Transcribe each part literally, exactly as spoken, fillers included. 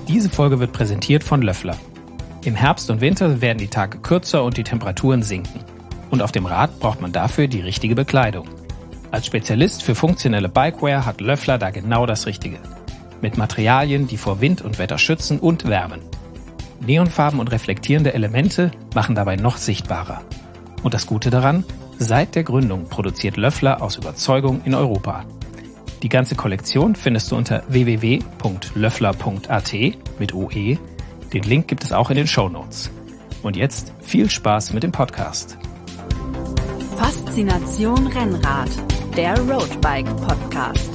Diese Folge wird präsentiert von Löffler. Im Herbst und Winter werden die Tage kürzer und die Temperaturen sinken. Und auf dem Rad braucht man dafür die richtige Bekleidung. Als Spezialist für funktionelle Bikewear hat Löffler da genau das Richtige. Mit Materialien, die vor Wind und Wetter schützen und wärmen. Neonfarben und reflektierende Elemente machen dabei noch sichtbarer. Und das Gute daran, seit der Gründung produziert Löffler aus Überzeugung in Europa. Die ganze Kollektion findest du unter w w w punkt löffler punkt a t mit O E. Den Link gibt es auch in den Shownotes. Und jetzt viel Spaß mit dem Podcast. Faszination Rennrad, der Roadbike Podcast.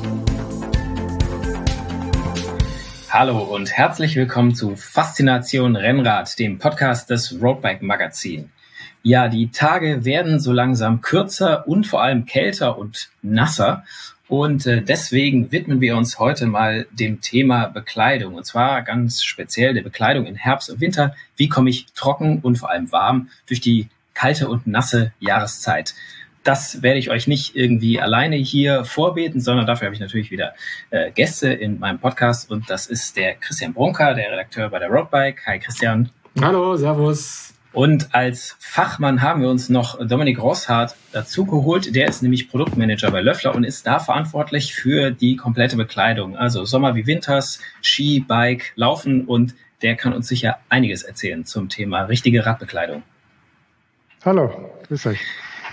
Hallo und herzlich willkommen zu Faszination Rennrad, dem Podcast des Roadbike Magazin. Ja, die Tage werden so langsam kürzer und vor allem kälter und nasser. Und äh, deswegen widmen wir uns heute mal dem Thema Bekleidung. Und zwar ganz speziell der Bekleidung in Herbst und Winter. Wie komme ich trocken und vor allem warm durch die kalte und nasse Jahreszeit? Das werde ich euch nicht irgendwie alleine hier vorbeten, sondern dafür habe ich natürlich wieder äh, Gäste in meinem Podcast. Und das ist der Christian Brunker, der Redakteur bei der Roadbike. Hi Christian. Hallo, servus. Und als Fachmann haben wir uns noch Dominik Rosshardt dazu geholt. Der ist nämlich Produktmanager bei Löffler und ist da verantwortlich für die komplette Bekleidung. Also Sommer wie Winters, Ski, Bike, Laufen, und der kann uns sicher einiges erzählen zum Thema richtige Radbekleidung. Hallo, grüß euch.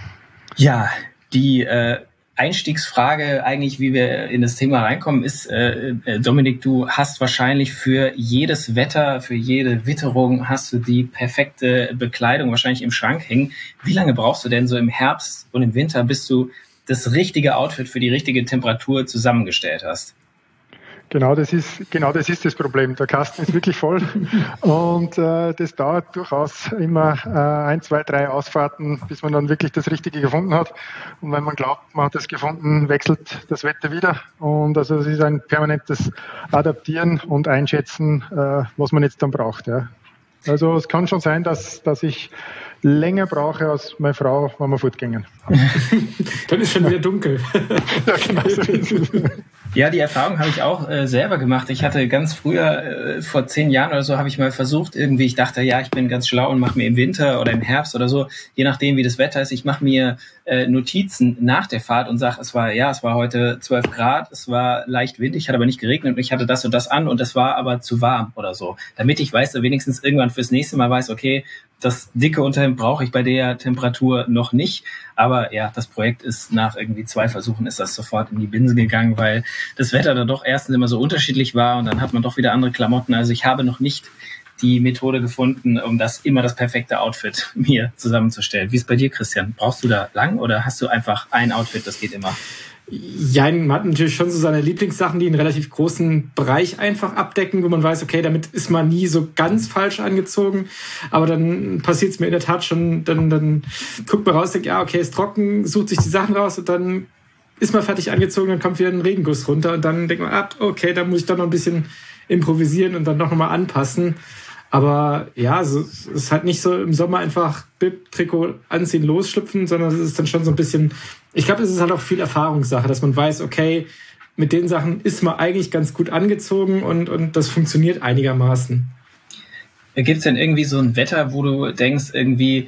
Ja, die äh, Einstiegsfrage eigentlich, wie wir in das Thema reinkommen, ist, äh, Dominik, du hast wahrscheinlich für jedes Wetter, für jede Witterung hast du die perfekte Bekleidung wahrscheinlich im Schrank hängen. Wie lange brauchst du denn so im Herbst und im Winter, bis du das richtige Outfit für die richtige Temperatur zusammengestellt hast? Genau, das ist genau das ist das Problem. Der Kasten ist wirklich voll und äh, das dauert durchaus immer äh, ein, zwei, drei Ausfahrten, bis man dann wirklich das Richtige gefunden hat. Und wenn man glaubt, man hat es gefunden, wechselt das Wetter wieder. Und also es ist ein permanentes Adaptieren und Einschätzen, äh, was man jetzt dann braucht. Ja. Also es kann schon sein, dass dass ich länger brauche als meine Frau, wenn wir fortgehen. Dann ist schon wieder dunkel. Ja, genau so ist es. Ja, die Erfahrung habe ich auch äh, selber gemacht. Ich hatte ganz früher, äh, vor zehn Jahren oder so, habe ich mal versucht, irgendwie, ich dachte, ja, ich bin ganz schlau und mache mir im Winter oder im Herbst oder so, je nachdem, wie das Wetter ist, ich mache mir äh, Notizen nach der Fahrt und sage, es war, ja, es war heute zwölf Grad, es war leicht windig, hat aber nicht geregnet und ich hatte das und das an und es war aber zu warm oder so. Damit ich weiß, wenigstens irgendwann fürs nächste Mal weiß, okay, das dicke Unterhemd brauche ich bei der Temperatur noch nicht. Aber ja, das Projekt ist nach irgendwie zwei Versuchen ist das sofort in die Binsen gegangen, weil das Wetter da doch erstens immer so unterschiedlich war und dann hat man doch wieder andere Klamotten. Also ich habe noch nicht die Methode gefunden, um das immer das perfekte Outfit mir zusammenzustellen. Wie ist es bei dir, Christian? Brauchst du da lang oder hast du einfach ein Outfit, das geht immer? Ja, man hat natürlich schon so seine Lieblingssachen, die einen relativ großen Bereich einfach abdecken, wo man weiß, okay, damit ist man nie so ganz falsch angezogen, aber dann passiert es mir in der Tat schon, dann, dann guckt man raus, denkt, ja, okay, ist trocken, sucht sich die Sachen raus und dann ist man fertig angezogen, dann kommt wieder ein Regenguss runter und dann denkt man, ah, okay, dann muss ich doch noch ein bisschen improvisieren und dann noch mal anpassen. Aber ja, so, es ist halt nicht so im Sommer einfach Bib, Trikot anziehen, losschlüpfen, sondern es ist dann schon so ein bisschen, ich glaube, es ist halt auch viel Erfahrungssache, dass man weiß, okay, mit den Sachen ist man eigentlich ganz gut angezogen und, und das funktioniert einigermaßen. Gibt es denn irgendwie so ein Wetter, wo du denkst, irgendwie,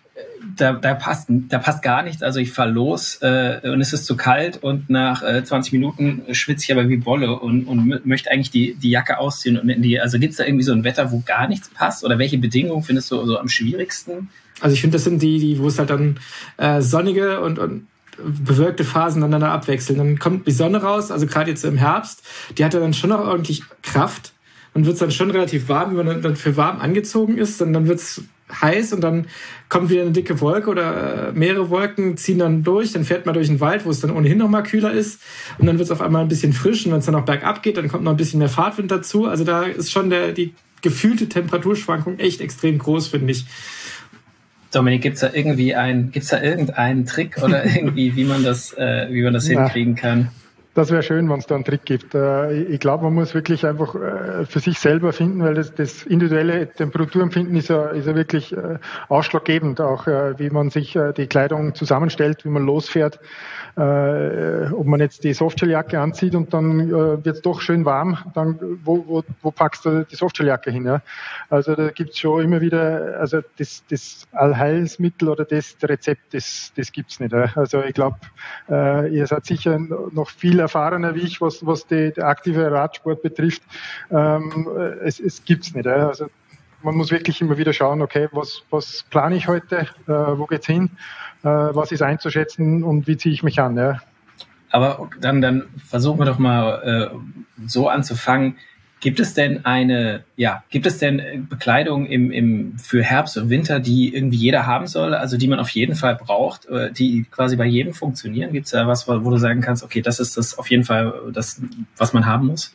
da, da passt da passt gar nichts, also ich fahre los äh, und es ist zu kalt und nach äh, zwanzig Minuten schwitze ich aber wie Bolle und, und möchte eigentlich die, die Jacke ausziehen. Und die, also gibt es da irgendwie so ein Wetter, wo gar nichts passt? Oder welche Bedingungen findest du so am schwierigsten? Also ich finde, das sind die, die wo es halt dann äh, sonnige und, und bewölkte Phasen aneinander abwechseln. Dann kommt die Sonne raus, also gerade jetzt im Herbst, die hat ja dann schon noch ordentlich Kraft und wird dann schon relativ warm, wenn man dann für warm angezogen ist, und dann wird es heiß und dann kommt wieder eine dicke Wolke oder mehrere Wolken ziehen dann durch, dann fährt man durch den Wald, wo es dann ohnehin noch mal kühler ist, und dann wird es auf einmal ein bisschen frisch, und wenn es dann auch bergab geht, dann kommt noch ein bisschen mehr Fahrtwind dazu. Also da ist schon der, die gefühlte Temperaturschwankung echt extrem groß, finde ich. Dominik, gibt's da irgendwie ein, gibt's da irgendeinen Trick oder irgendwie, wie man das, äh, wie man das hinkriegen kann? Das wäre schön, wenn es da einen Trick gibt. Ich glaube, man muss wirklich einfach für sich selber finden, weil das, das individuelle Temperaturempfinden ist ja, ist ja wirklich ausschlaggebend, auch wie man sich die Kleidung zusammenstellt, wie man losfährt. Äh, ob man jetzt die Softshelljacke anzieht und dann äh, wird es doch schön warm, dann wo, wo, wo packst du die Softshelljacke hin? Ja? Also da gibt's schon immer wieder, also das, das Allheilsmittel oder das Rezept, das, das gibt's nicht. Ja? Also ich glaube, äh, ihr seid sicher noch viel erfahrener wie ich, was, was die, der aktive Radsport betrifft. Ähm, es, es gibt's nicht. Ja? Also man muss wirklich immer wieder schauen, okay, was, was plane ich heute, äh, wo geht's hin? Was ist einzuschätzen und wie ziehe ich mich an. Ja. Aber dann, dann versuchen wir doch mal äh, so anzufangen. Gibt es denn eine, ja, gibt es denn Bekleidung im, im, für Herbst und Winter, die irgendwie jeder haben soll, also die man auf jeden Fall braucht, die quasi bei jedem funktionieren? Gibt es da was, wo du sagen kannst, okay, das ist das auf jeden Fall das, was man haben muss?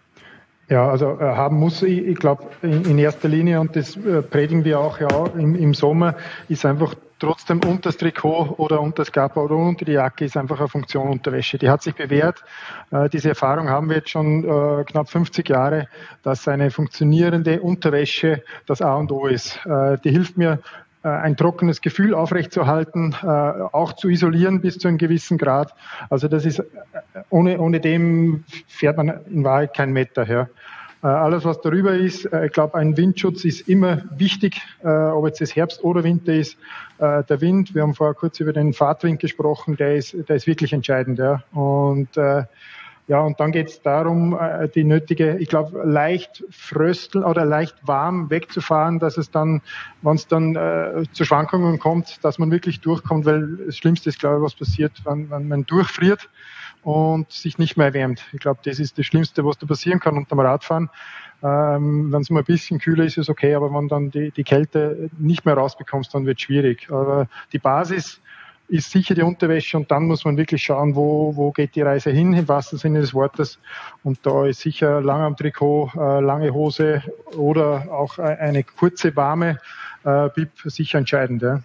Ja, also äh, haben muss ich, ich glaube in, in erster Linie, und das äh, predigen wir auch ja im, im Sommer, ist einfach trotzdem unter das Trikot oder unter das Kappa oder unter die Jacke ist einfach eine Funktion Unterwäsche. Die hat sich bewährt. Äh, diese Erfahrung haben wir jetzt schon äh, knapp fünfzig Jahre, dass eine funktionierende Unterwäsche das A und O ist. Äh, die hilft mir, ein trockenes Gefühl aufrechtzuerhalten, äh, auch zu isolieren bis zu einem gewissen Grad. Also das ist, ohne, ohne dem fährt man in Wahrheit keinen Meter her. Äh, alles, was darüber ist, äh, ich glaube, ein Windschutz ist immer wichtig, äh, ob jetzt es Herbst oder Winter ist. Äh, der Wind, wir haben vorher kurz über den Fahrtwind gesprochen, der ist, der ist wirklich entscheidend. Ja. Und äh, Ja, und dann geht es darum, die nötige, ich glaube, leicht frösteln oder leicht warm wegzufahren, dass es dann, wenn es dann äh, zu Schwankungen kommt, dass man wirklich durchkommt, weil das Schlimmste ist, glaube ich, was passiert, wenn, wenn man durchfriert und sich nicht mehr erwärmt. Ich glaube, das ist das Schlimmste, was da passieren kann unterm Radfahren. Ähm, wenn es mal ein bisschen kühler ist, ist okay, aber wenn dann die, die Kälte nicht mehr rausbekommst, dann wird es schwierig. Aber die Basis ist sicher die Unterwäsche, und dann muss man wirklich schauen, wo, wo geht die Reise hin, im wahrsten Sinne des Wortes. Und da ist sicher lang am Trikot, äh, lange Hose oder auch eine kurze, warme äh, Bib sicher entscheidend. Ja.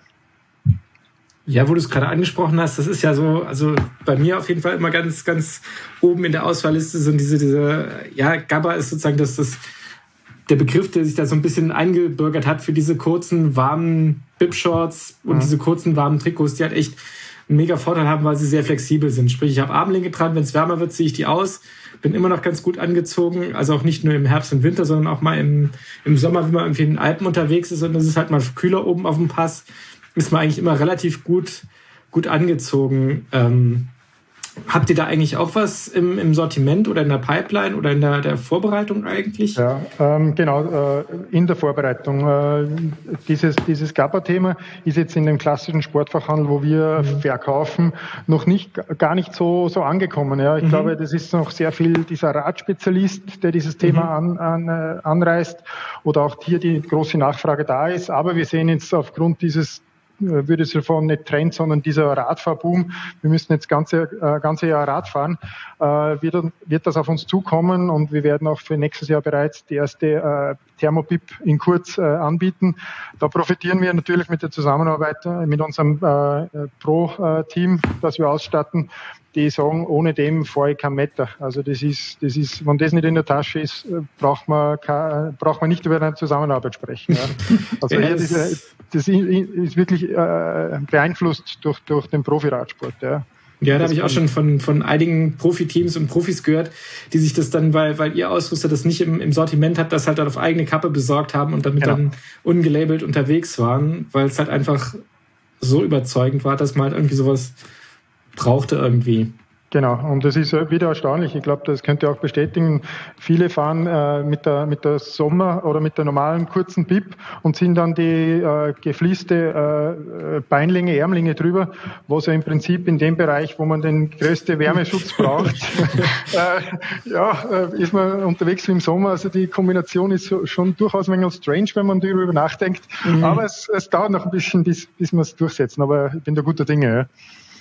Ja, wo du es gerade angesprochen hast, das ist ja so, also bei mir auf jeden Fall immer ganz, ganz oben in der Auswahlliste sind diese, diese, ja, Gabba ist sozusagen das, das, der Begriff, der sich da so ein bisschen eingebürgert hat für diese kurzen, warmen Bib-Shorts und mhm. diese kurzen, warmen Trikots, die halt echt einen mega Vorteil haben, weil sie sehr flexibel sind. Sprich, ich habe Armlinge dran, wenn es wärmer wird, ziehe ich die aus, bin immer noch ganz gut angezogen, also auch nicht nur im Herbst und Winter, sondern auch mal im, im Sommer, wenn man irgendwie in den Alpen unterwegs ist und es ist halt mal kühler oben auf dem Pass, ist man eigentlich immer relativ gut, gut angezogen. Ähm, Habt ihr da eigentlich auch was im, im Sortiment oder in der Pipeline oder in der, der Vorbereitung eigentlich? Ja, ähm, genau, äh, in der Vorbereitung. Äh, dieses dieses Gabba-Thema ist jetzt in dem klassischen Sportfachhandel, wo wir mhm. verkaufen, noch nicht gar nicht so so angekommen. Ja, ich mhm. glaube, das ist noch sehr viel dieser Radspezialist, der dieses Thema mhm. an, an, äh, anreißt, oder auch hier die große Nachfrage da ist. Aber wir sehen jetzt aufgrund dieses würde es davon nicht Trend, sondern dieser Radfahrboom, wir müssen jetzt ganze äh, ganze Jahr Rad fahren, äh, wird, wird das auf uns zukommen, und wir werden auch für nächstes Jahr bereits die erste äh, Thermobib in kurz äh, anbieten. Da profitieren wir natürlich mit der Zusammenarbeit äh, mit unserem äh, Pro-Team, das wir ausstatten. Die sagen, ohne dem fahre ich kein Meter. Also das ist, das ist, wenn das nicht in der Tasche ist, braucht man, kein, braucht man nicht über eine Zusammenarbeit sprechen. Ja. Also ja, das, das, das ist wirklich äh, beeinflusst durch, durch den Profiradsport. Ja. Ja, da habe ich auch schon von, von einigen Profiteams und Profis gehört, die sich das dann, weil, weil ihr Ausrüster das nicht im, im Sortiment hat, das halt dann auf eigene Kappe besorgt haben und damit genau. dann ungelabelt unterwegs waren, weil es halt einfach so überzeugend war, dass man halt irgendwie sowas brauchte irgendwie. Genau, und das ist wieder erstaunlich. Ich glaube, das könnt ihr auch bestätigen. Viele fahren äh, mit der mit der Sommer- oder mit der normalen kurzen Bib und ziehen dann die äh, gefließte äh, Beinlinge, Ärmlinge drüber, was ja im Prinzip in dem Bereich, wo man den größten Wärmeschutz braucht, äh, ja, äh, ist man unterwegs wie im Sommer. Also die Kombination ist so, schon durchaus ein wenig strange, wenn man darüber nachdenkt. Mhm. Aber es, es dauert noch ein bisschen, bis, bis wir es durchsetzen. Aber ich bin da guter Dinge. Ja.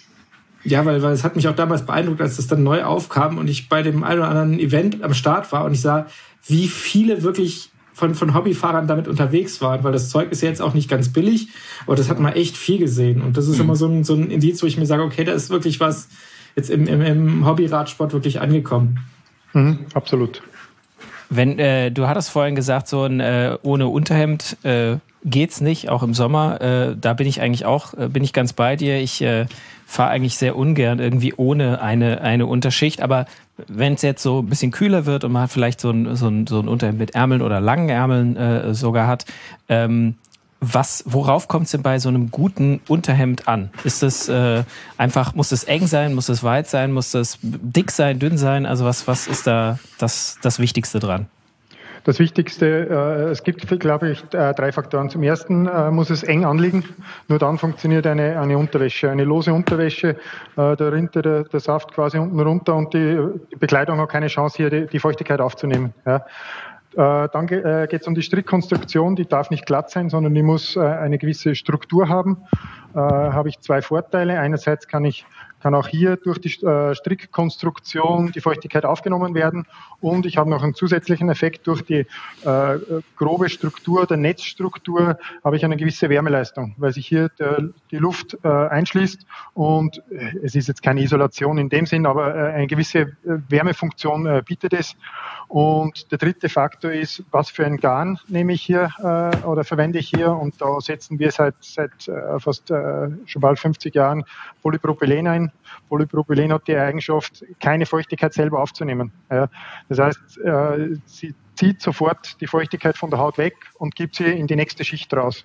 Ja, weil, weil es hat mich auch damals beeindruckt, als das dann neu aufkam und ich bei dem einen oder anderen Event am Start war und ich sah, wie viele wirklich von, von Hobbyfahrern damit unterwegs waren, weil das Zeug ist ja jetzt auch nicht ganz billig, aber das hat man echt viel gesehen. Und das ist mhm. immer so ein, so ein Indiz, wo ich mir sage, okay, da ist wirklich was jetzt im, im, im Hobbyradsport wirklich angekommen. Mhm, absolut. Wenn äh, du hattest vorhin gesagt, so ein äh, ohne Unterhemd äh, geht's nicht, auch im Sommer. Äh, da bin ich eigentlich auch, äh, bin ich ganz bei dir. Ich äh, fahre eigentlich sehr ungern irgendwie ohne eine eine Unterschicht. Aber wenn es jetzt so ein bisschen kühler wird und man vielleicht so ein so ein, so ein Unterhemd mit Ärmeln oder langen Ärmeln äh, sogar hat, ähm, was, worauf kommt es denn bei so einem guten Unterhemd an? Ist das äh, einfach, muss es eng sein, muss es weit sein, muss das dick sein, dünn sein? Also was, was ist da das, das Wichtigste dran? Das Wichtigste, äh, es gibt, glaube ich, äh, drei Faktoren. Zum ersten äh, muss es eng anliegen. Nur dann funktioniert eine, eine Unterwäsche. Eine lose Unterwäsche, äh, da rinnt der, der Saft quasi unten runter und die, die Bekleidung hat keine Chance, hier die, die Feuchtigkeit aufzunehmen. Ja. Äh, dann ge- äh, geht es um die Strickkonstruktion. Die darf nicht glatt sein, sondern die muss äh, eine gewisse Struktur haben. Äh, habe ich zwei Vorteile. Einerseits kann ich kann auch hier durch die äh, Strickkonstruktion die Feuchtigkeit aufgenommen werden und ich habe noch einen zusätzlichen Effekt durch die äh, grobe Struktur der Netzstruktur habe ich eine gewisse Wärmeleistung, weil sich hier der, die Luft äh, einschließt und es ist jetzt keine Isolation in dem Sinn, aber äh, eine gewisse Wärmefunktion äh, bietet es. Und der dritte Faktor ist, was für ein Garn nehme ich hier äh, oder verwende ich hier und da setzen wir seit seit äh, fast äh, schon bald fünfzig Jahren Polypropylen ein. Polypropylen hat die Eigenschaft, keine Feuchtigkeit selber aufzunehmen. Ja. Das heißt, äh, sie zieht sofort die Feuchtigkeit von der Haut weg und gibt sie in die nächste Schicht raus.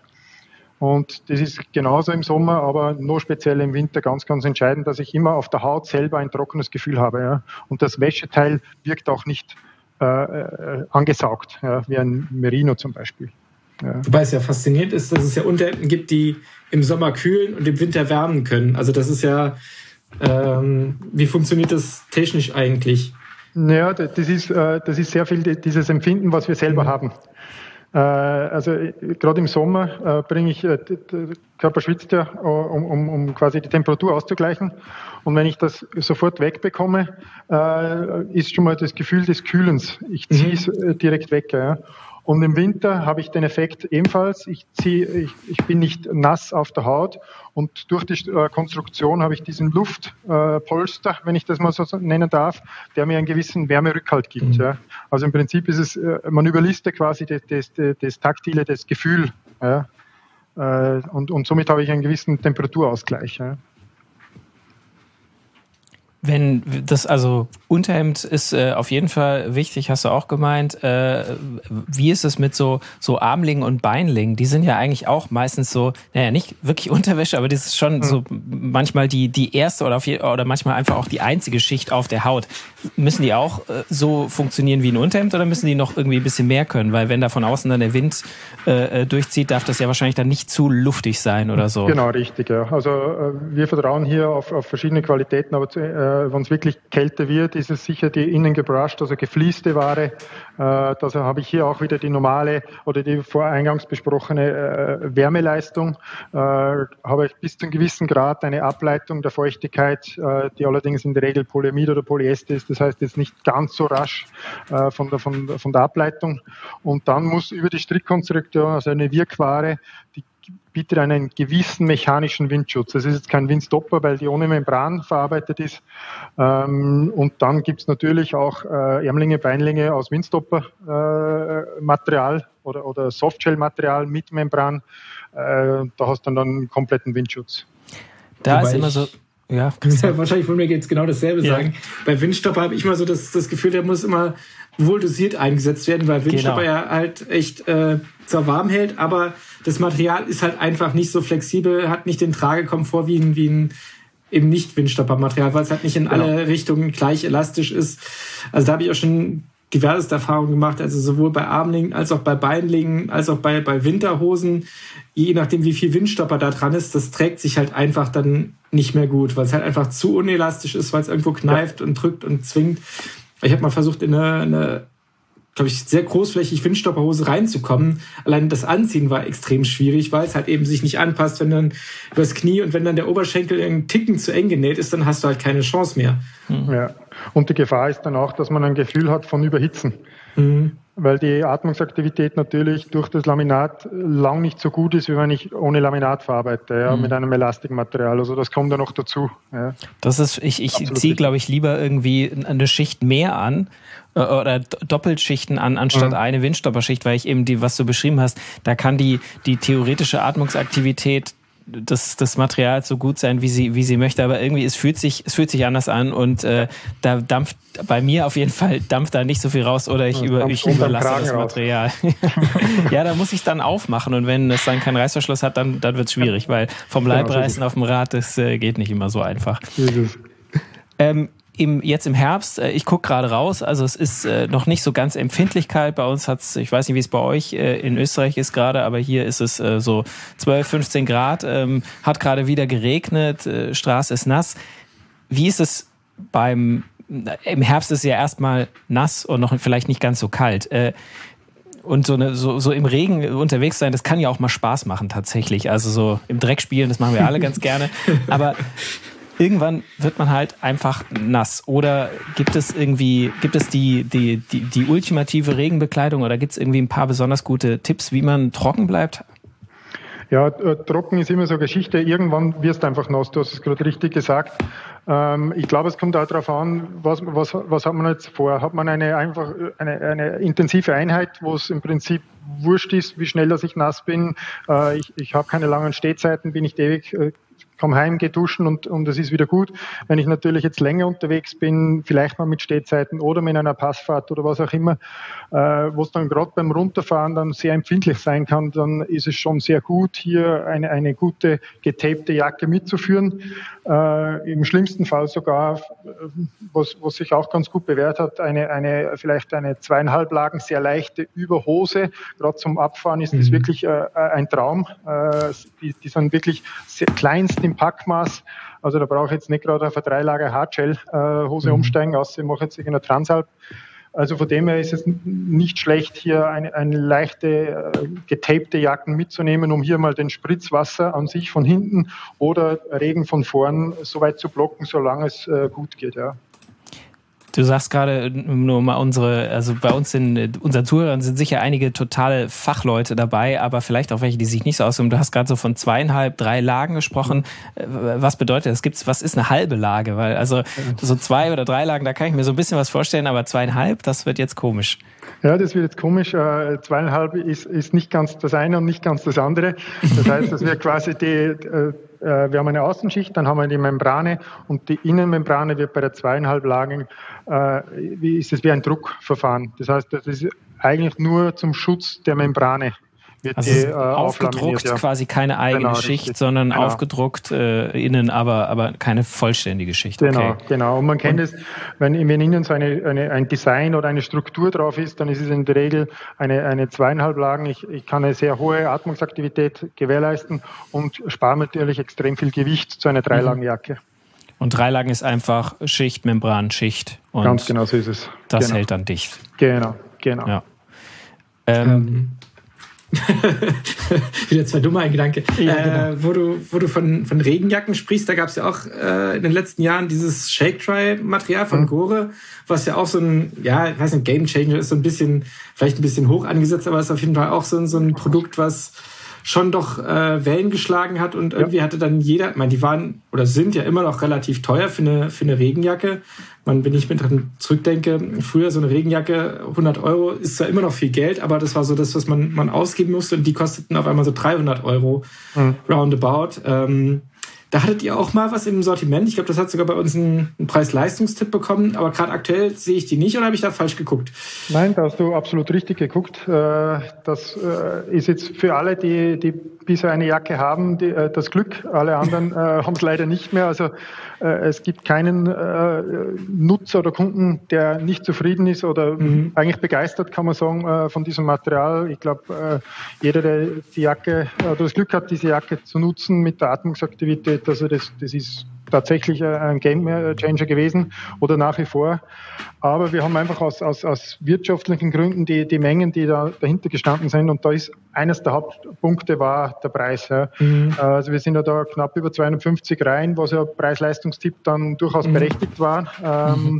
Und das ist genauso im Sommer, aber nur speziell im Winter ganz, ganz entscheidend, dass ich immer auf der Haut selber ein trockenes Gefühl habe. Ja. Und das Wäscheteil wirkt auch nicht äh, äh, angesaugt, ja, wie ein Merino zum Beispiel. Ja. Wobei es ja faszinierend ist, dass es ja Unterhemden gibt, die im Sommer kühlen und im Winter wärmen können. Also das ist ja, ähm, wie funktioniert das technisch eigentlich? Ja, das ist, äh, das ist sehr viel dieses Empfinden, was wir selber mhm. haben. Äh, also gerade im Sommer äh, bringe ich, äh, der Körper schwitzt ja, um, um, um quasi die Temperatur auszugleichen. Und wenn ich das sofort wegbekomme, äh, ist schon mal das Gefühl des Kühlens. Ich ziehe es äh, direkt weg. Ja. Und im Winter habe ich den Effekt ebenfalls. Ich ziehe, ich, ich bin nicht nass auf der Haut und durch die äh, Konstruktion habe ich diesen Luftpolster, äh, wenn ich das mal so nennen darf, der mir einen gewissen Wärmerückhalt gibt. Mhm. Ja. Also im Prinzip ist es, äh, man überlistet quasi das, das, das, das Taktile, das Gefühl. Ja. Äh, und, und somit habe ich einen gewissen Temperaturausgleich. Ja. Wenn das, also Unterhemd ist äh, auf jeden Fall wichtig, hast du auch gemeint. Äh, wie ist es mit so so Armlingen und Beinlingen? Die sind ja eigentlich auch meistens so, naja, nicht wirklich Unterwäsche, aber das ist schon mhm. so manchmal die die erste oder auf je, oder manchmal einfach auch die einzige Schicht auf der Haut. Müssen die auch äh, so funktionieren wie ein Unterhemd oder müssen die noch irgendwie ein bisschen mehr können? Weil wenn da von außen dann der Wind äh, durchzieht, darf das ja wahrscheinlich dann nicht zu luftig sein oder so. Genau, richtig. Ja. Also äh, wir vertrauen hier auf, auf verschiedene Qualitäten, aber zu, äh, wenn es wirklich kälter wird, ist es sicher die innen gebrushed, also geflieste Ware. Äh, also habe ich hier auch wieder die normale oder die voreingangs besprochene äh, Wärmeleistung. Äh, habe ich bis zu einem gewissen Grad eine Ableitung der Feuchtigkeit, äh, die allerdings in der Regel Polyamid oder Polyester ist. Das heißt jetzt nicht ganz so rasch äh, von, der, von, von der Ableitung. Und dann muss über die Strickkonstruktion, also eine Wirkware, die bietet einen gewissen mechanischen Windschutz. Das ist jetzt kein Windstopper, weil die ohne Membran verarbeitet ist. Ähm, und dann gibt es natürlich auch äh, Ärmlinge, Beinlinge aus Windstopper-Material äh, oder, oder Softshell-Material mit Membran. Äh, da hast du dann, dann einen kompletten Windschutz. Da Wobei ist immer so... Ja, ja, wahrscheinlich von mir geht es genau dasselbe ja. sagen. Bei Windstopper habe ich immer so das, das Gefühl, der muss immer wohl dosiert eingesetzt werden, weil Windstopper genau. ja halt echt äh, zwar warm hält, aber das Material ist halt einfach nicht so flexibel, hat nicht den Tragekomfort wie ein, wie ein eben nicht Windstopper-Material, weil es halt nicht in genau. alle Richtungen gleich elastisch ist. Also da habe ich auch schon diverseste Erfahrungen gemacht, also sowohl bei Armlingen als auch bei Beinlingen, als auch bei, bei Winterhosen. Je nachdem, wie viel Windstopper da dran ist, das trägt sich halt einfach dann nicht mehr gut, weil es halt einfach zu unelastisch ist, weil es irgendwo kneift ja. und drückt und zwingt. Ich habe mal versucht, in eine, eine glaube ich, sehr großflächig Windstopperhose reinzukommen. Allein das Anziehen war extrem schwierig, weil es halt eben sich nicht anpasst, wenn dann übers Knie und wenn dann der Oberschenkel einen Ticken zu eng genäht ist, dann hast du halt keine Chance mehr. Ja. Und die Gefahr ist dann auch, dass man ein Gefühl hat von Überhitzen. Mhm. weil die Atmungsaktivität natürlich durch das Laminat lang nicht so gut ist, wie wenn ich ohne Laminat verarbeite, ja, mhm. mit einem Elastikmaterial. Also das kommt da noch dazu. Ja. Das ist, ich, ich ziehe, glaube ich, lieber irgendwie eine Schicht mehr an äh, oder Doppelschichten an, anstatt mhm. eine Windstopperschicht, weil ich eben die, was du beschrieben hast, da kann die, die theoretische Atmungsaktivität des, des Materials so gut sein, wie sie, wie sie möchte, aber irgendwie, es fühlt sich, es fühlt sich anders an und äh, da dampft, bei mir auf jeden Fall dampft da nicht so viel raus oder ich, über, ich überlasse das Material. Ja, da muss ich dann aufmachen und wenn es dann keinen Reißverschluss hat, dann, dann wird es schwierig, weil vom Leibreißen auf dem Rad, das äh, geht nicht immer so einfach. Ähm, Im, jetzt im Herbst, äh, ich gucke gerade raus, also es ist äh, noch nicht so ganz empfindlich kalt. Bei uns hat's, ich weiß nicht, wie es bei euch äh, in Österreich ist gerade, aber hier ist es äh, so zwölf, fünfzehn Grad, ähm, hat gerade wieder geregnet, äh, Straße ist nass. Wie ist es beim, im Herbst ist es ja erstmal nass und noch vielleicht nicht ganz so kalt. Äh, Und so, eine, so, so im Regen unterwegs sein, das kann ja auch mal Spaß machen tatsächlich. Also so im Dreck spielen, das machen wir alle ganz gerne. Aber irgendwann wird man halt einfach nass. Oder gibt es irgendwie, gibt es die, die, die, die ultimative Regenbekleidung oder gibt es irgendwie ein paar besonders gute Tipps, wie man trocken bleibt? Ja, trocken ist immer so Geschichte. Irgendwann wirst du einfach nass. Du hast es gerade richtig gesagt. Ähm, ich glaube, es kommt auch darauf an, was, was, was hat man jetzt vor? Hat man eine einfach eine, eine intensive Einheit, wo es im Prinzip wurscht ist, wie schnell dass ich nass bin? Äh, ich ich habe keine langen Stehzeiten, bin ich ewig. Äh, komme heim, gehe duschen und, und es ist wieder gut. Wenn ich natürlich jetzt länger unterwegs bin, vielleicht mal mit Stehzeiten oder mit einer Passfahrt oder was auch immer, äh, wo es dann gerade beim Runterfahren dann sehr empfindlich sein kann, dann ist es schon sehr gut, hier eine, eine gute getapte Jacke mitzuführen. Äh, im schlimmsten Fall sogar, was, was sich auch ganz gut bewährt hat, eine, eine vielleicht eine zweieinhalb Lagen sehr leichte Überhose. Gerade zum Abfahren ist das mhm. wirklich äh, ein Traum. Äh, die, die sind wirklich sehr kleinst im Packmaß. Also da brauche ich jetzt nicht gerade auf eine drei Lager Hardshell-Hose äh, mhm. umsteigen, außer ich mache jetzt irgendeine Transalp. Also von dem her ist es nicht schlecht, hier eine, eine leichte, äh, getapte Jacken mitzunehmen, um hier mal den Spritzwasser an sich von hinten oder Regen von vorn so weit zu blocken, solange es äh, gut geht, ja. Du sagst gerade nur mal unsere, also bei uns sind, unseren Zuhörern sind sicher einige totale Fachleute dabei, aber vielleicht auch welche, die sich nicht so auskennen. Du hast gerade so von zweieinhalb, drei Lagen gesprochen. Was bedeutet das? Gibt's, was ist eine halbe Lage? Weil also so zwei oder drei Lagen, da kann ich mir so ein bisschen was vorstellen, aber zweieinhalb, das wird jetzt komisch. Ja, das wird jetzt komisch. Äh, zweieinhalb ist, ist nicht ganz das eine und nicht ganz das andere. Das heißt, dass wir quasi die, äh, wir haben eine Außenschicht, dann haben wir die Membrane und die Innenmembrane wird bei der zweieinhalb Lagen, äh, wie ist es wie ein Druckverfahren. Das heißt, das ist eigentlich nur zum Schutz der Membrane. Also die, äh, aufgedruckt, ja. Quasi keine eigene genau, Schicht, richtig. sondern genau. aufgedruckt äh, innen, aber, aber keine vollständige Schicht. Genau, okay. genau. Und man kennt es, wenn, wenn innen so eine, eine, ein Design oder eine Struktur drauf ist, dann ist es in der Regel eine, eine zweieinhalb Lagen. Ich, ich kann eine sehr hohe Atmungsaktivität gewährleisten und spare natürlich extrem viel Gewicht zu einer Dreilagenjacke. Und Dreilagen ist einfach Schicht, Membran, Schicht. Und ganz genau, so ist es. Das genau. hält dann dicht. Genau, genau. Ja. Ähm, ähm. Wieder zwei dumme ein Gedanke. Ja, äh, genau. wo du, wo du von, von Regenjacken sprichst, da gab es ja auch äh, in den letzten Jahren dieses Shake-Dry-Material von mhm. Gore, was ja auch so ein, ja, ich weiß nicht, Game Changer ist, so ein bisschen, vielleicht ein bisschen hoch angesetzt, aber ist auf jeden Fall auch so ein, so ein Produkt, was schon doch äh, Wellen geschlagen hat und irgendwie ja. hatte dann jeder, ich meine, die waren oder sind ja immer noch relativ teuer für eine, für eine Regenjacke. Man, wenn ich mir dran zurückdenke, früher so eine Regenjacke, hundert Euro, ist zwar immer noch viel Geld, aber das war so das, was man, man ausgeben musste und die kosteten auf einmal so dreihundert Euro mhm. roundabout. Ähm, da hattet ihr auch mal was im Sortiment. Ich glaube, das hat sogar bei uns einen, einen Preis-Leistungstipp bekommen, aber gerade aktuell sehe ich die nicht oder habe ich da falsch geguckt? Nein, da hast du absolut richtig geguckt. Das ist jetzt für alle, die, die bisher eine Jacke haben, die, das Glück. Alle anderen haben es leider nicht mehr. Also es gibt keinen Nutzer oder Kunden, der nicht zufrieden ist oder mhm. eigentlich begeistert, kann man sagen, von diesem Material. Ich glaube, jeder, der die Jacke oder das Glück hat, diese Jacke zu nutzen mit der Atmungsaktivität, also das, das ist tatsächlich ein Game Changer gewesen oder nach wie vor. Aber wir haben einfach aus, aus, aus wirtschaftlichen Gründen die, die Mengen, die da dahinter gestanden sind. Und da ist eines der Hauptpunkte war der Preis. Ja. Mhm. Also wir sind ja da knapp über zweihundertfünfzig rein, was ja Preis-Leistungstipp dann durchaus mhm. berechtigt war. Ähm,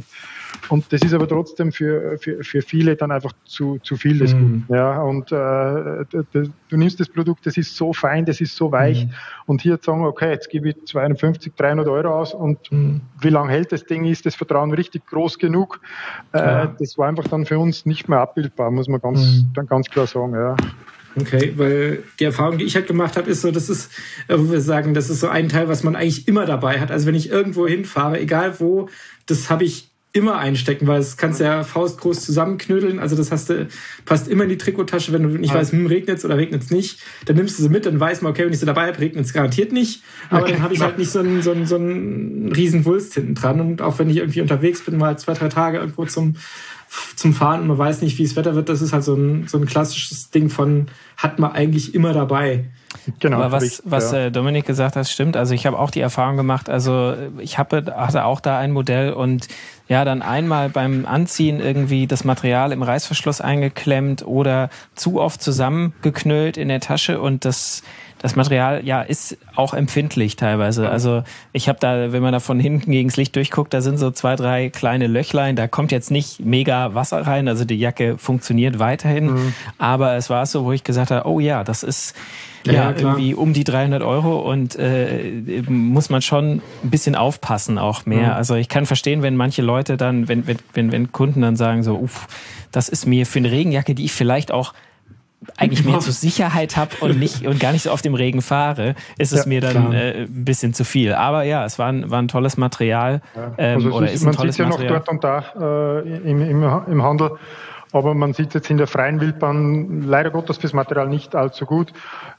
Und das ist aber trotzdem für, für, für viele dann einfach zu, zu viel des Mhm. Guten. Ja, und äh, d- d- du nimmst das Produkt, das ist so fein, das ist so weich. Mhm. Und hier zu sagen, okay, jetzt gebe ich zweihundertfünfzig, dreihundert Euro aus und Mhm. wie lange hält das Ding, ist das Vertrauen richtig groß genug? Äh, Ja. Das war einfach dann für uns nicht mehr abbildbar, muss man ganz, Mhm. dann ganz klar sagen. Ja. Okay, weil die Erfahrung, die ich halt gemacht habe, ist so, das ist, äh, wo wir sagen, das ist so ein Teil, was man eigentlich immer dabei hat. Also wenn ich irgendwo hinfahre, egal wo, das habe ich immer einstecken, weil es kannst ja faustgroß zusammenknödeln. Also das hast du, passt immer in die Trikottasche. Wenn du nicht weißt, hm, regnet es oder regnet es nicht, dann nimmst du sie mit, dann weiß man, okay, wenn ich sie dabei habe, regnet es garantiert nicht. Aber dann habe ich halt nicht so einen, so einen, so einen riesen Wulst hinten dran. Und auch wenn ich irgendwie unterwegs bin, mal zwei, drei Tage irgendwo zum zum Fahren und man weiß nicht, wie das Wetter wird, das ist halt so ein, so ein klassisches Ding von, hat man eigentlich immer dabei. Genau. Aber was, richtig, was ja. äh, Dominik gesagt hat, stimmt. Also ich habe auch die Erfahrung gemacht, also ich habe, hatte auch da ein Modell und ja, dann einmal beim Anziehen irgendwie das Material im Reißverschluss eingeklemmt oder zu oft zusammengeknüllt in der Tasche und das das Material, ja, ist auch empfindlich teilweise. Also ich habe da, wenn man da von hinten gegens Licht durchguckt, da sind so zwei, drei kleine Löchlein. Da kommt jetzt nicht mega Wasser rein. Also die Jacke funktioniert weiterhin. Mhm. Aber es war so, wo ich gesagt habe, oh ja, das ist ja, ja irgendwie um die dreihundert Euro und äh, muss man schon ein bisschen aufpassen auch mehr. Mhm. Also ich kann verstehen, wenn manche Leute dann, wenn, wenn, wenn, wenn Kunden dann sagen so, uff, das ist mir für eine Regenjacke, die ich vielleicht auch eigentlich mehr zur Sicherheit habe und nicht und gar nicht so auf dem Regen fahre, ist es ja, mir dann äh, ein bisschen zu viel. Aber ja, es war ein, war ein tolles Material. Ja. Ähm, also oder ist, ist ein man tolles sieht ja Material. noch dort und da äh, im, im, im Handel, aber man sieht jetzt in der freien Wildbahn leider Gottes fürs Material nicht allzu gut.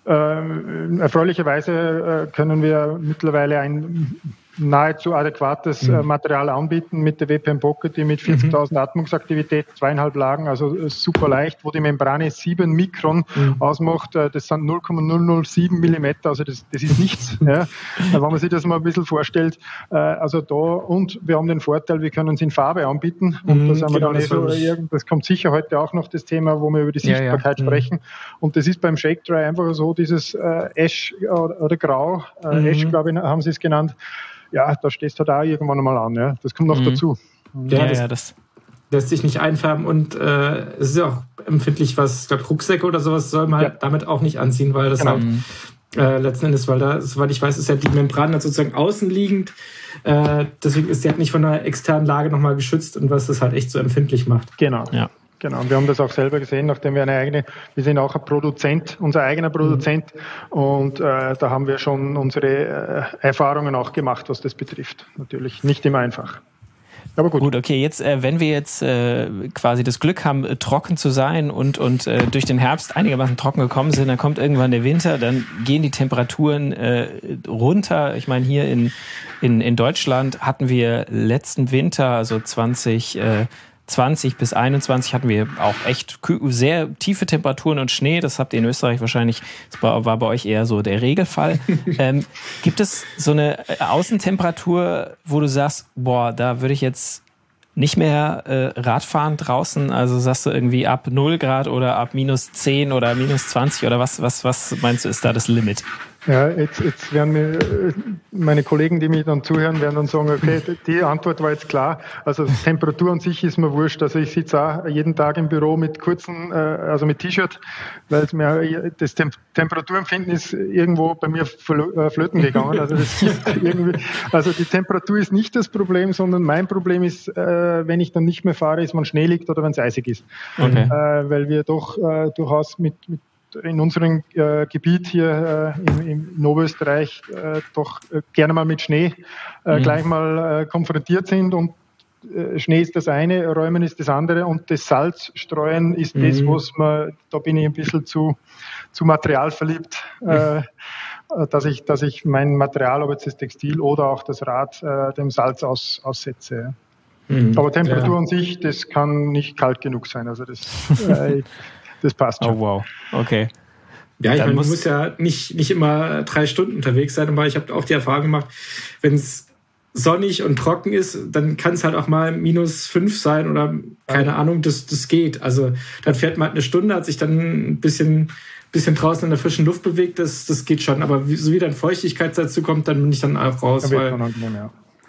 Äh, erfreulicherweise äh, können wir mittlerweile ein nahezu adäquates mhm. Material anbieten mit der W P M Pocket, die mit vierzigtausend mhm. Atmungsaktivität, zweieinhalb Lagen, also super leicht, wo die Membrane sieben Mikron mhm. ausmacht. Das sind null Komma null null sieben Millimeter, also das, das ist nichts. Ja. Wenn man sich das mal ein bisschen vorstellt, also da, und wir haben den Vorteil, wir können es in Farbe anbieten. Und mhm, das, haben genau, wir dann das, eh so, das kommt sicher heute auch noch das Thema, wo wir über die Sichtbarkeit ja, ja. sprechen. Mhm. Und das ist beim Shake Dry einfach so, dieses äh, Ash oder, oder Grau, äh, mhm. Ash, glaube ich, haben sie es genannt. Ja, da stehst du da irgendwann mal an. Ja. Das kommt noch mhm. dazu. Ja, das, ja, das lässt sich nicht einfärben und äh, es ist ja auch empfindlich, was, ich glaube, Rucksäcke oder sowas soll man ja. halt damit auch nicht anziehen, weil das genau. halt äh, letzten Endes, weil da, soweit ich weiß, ist ja die Membran halt sozusagen außen liegend. Äh, deswegen ist die halt nicht von einer externen Lage nochmal geschützt und was das halt echt so empfindlich macht. Genau. Ja. Genau, und wir haben das auch selber gesehen, nachdem wir eine eigene, wir sind auch ein Produzent, unser eigener Produzent, mhm. und äh, da haben wir schon unsere äh, Erfahrungen auch gemacht, was das betrifft. Natürlich nicht immer einfach. Aber gut. Gut, okay, jetzt, äh, wenn wir jetzt äh, quasi das Glück haben, äh, trocken zu sein und, und äh, durch den Herbst einigermaßen trocken gekommen sind, dann kommt irgendwann der Winter, dann gehen die Temperaturen äh, runter. Ich meine, hier in, in, in Deutschland hatten wir letzten Winter, also zwanzig äh, zwanzig bis einundzwanzig hatten wir auch echt sehr tiefe Temperaturen und Schnee. Das habt ihr in Österreich wahrscheinlich, das war, war bei euch eher so der Regelfall. ähm, gibt es so eine Außentemperatur, wo du sagst, boah, da würde ich jetzt nicht mehr äh, Radfahren draußen? Also sagst du irgendwie ab null Grad oder ab minus zehn oder minus zwanzig oder was, was, was meinst du, ist da das Limit? Ja, jetzt, jetzt werden mir meine Kollegen, die mich dann zuhören, werden dann sagen, okay, die Antwort war jetzt klar. Also Temperatur an sich ist mir wurscht. Also ich sitze auch jeden Tag im Büro mit kurzen, also mit T-Shirt, weil es mir das Tem- Temperaturempfinden ist irgendwo bei mir flöten gegangen. Also das ist irgendwie, also die Temperatur ist nicht das Problem, sondern mein Problem ist, wenn ich dann nicht mehr fahre, ist, wenn Schnee liegt oder wenn es eisig ist. Okay. Weil wir doch durchaus mit, mit in unserem äh, Gebiet hier äh, im, im Nordösterreich äh, doch äh, gerne mal mit Schnee äh, mhm. gleich mal äh, konfrontiert sind und äh, Schnee ist das eine, Räumen ist das andere und das Salzstreuen ist mhm. das, was man, da bin ich ein bisschen zu, zu materialverliebt, äh, dass ich, dass ich mein Material, ob jetzt das Textil oder auch das Rad, äh, dem Salz aus, aussetze. Mhm. Aber Temperatur ja. an sich, das kann nicht kalt genug sein, also das äh, das passt schon. Oh wow, okay. Ja, ich meine, muss, muss ja nicht, nicht immer drei Stunden unterwegs sein, aber ich habe auch die Erfahrung gemacht, wenn es sonnig und trocken ist, dann kann es halt auch mal minus fünf sein oder keine ja. Ahnung, das, das geht. Also dann fährt man halt eine Stunde, hat sich dann ein bisschen, bisschen draußen in der frischen Luft bewegt, das, das geht schon. Aber wie, so wie dann Feuchtigkeit dazu kommt, dann bin ich dann auch raus. Ja, weil, angenehm, ja.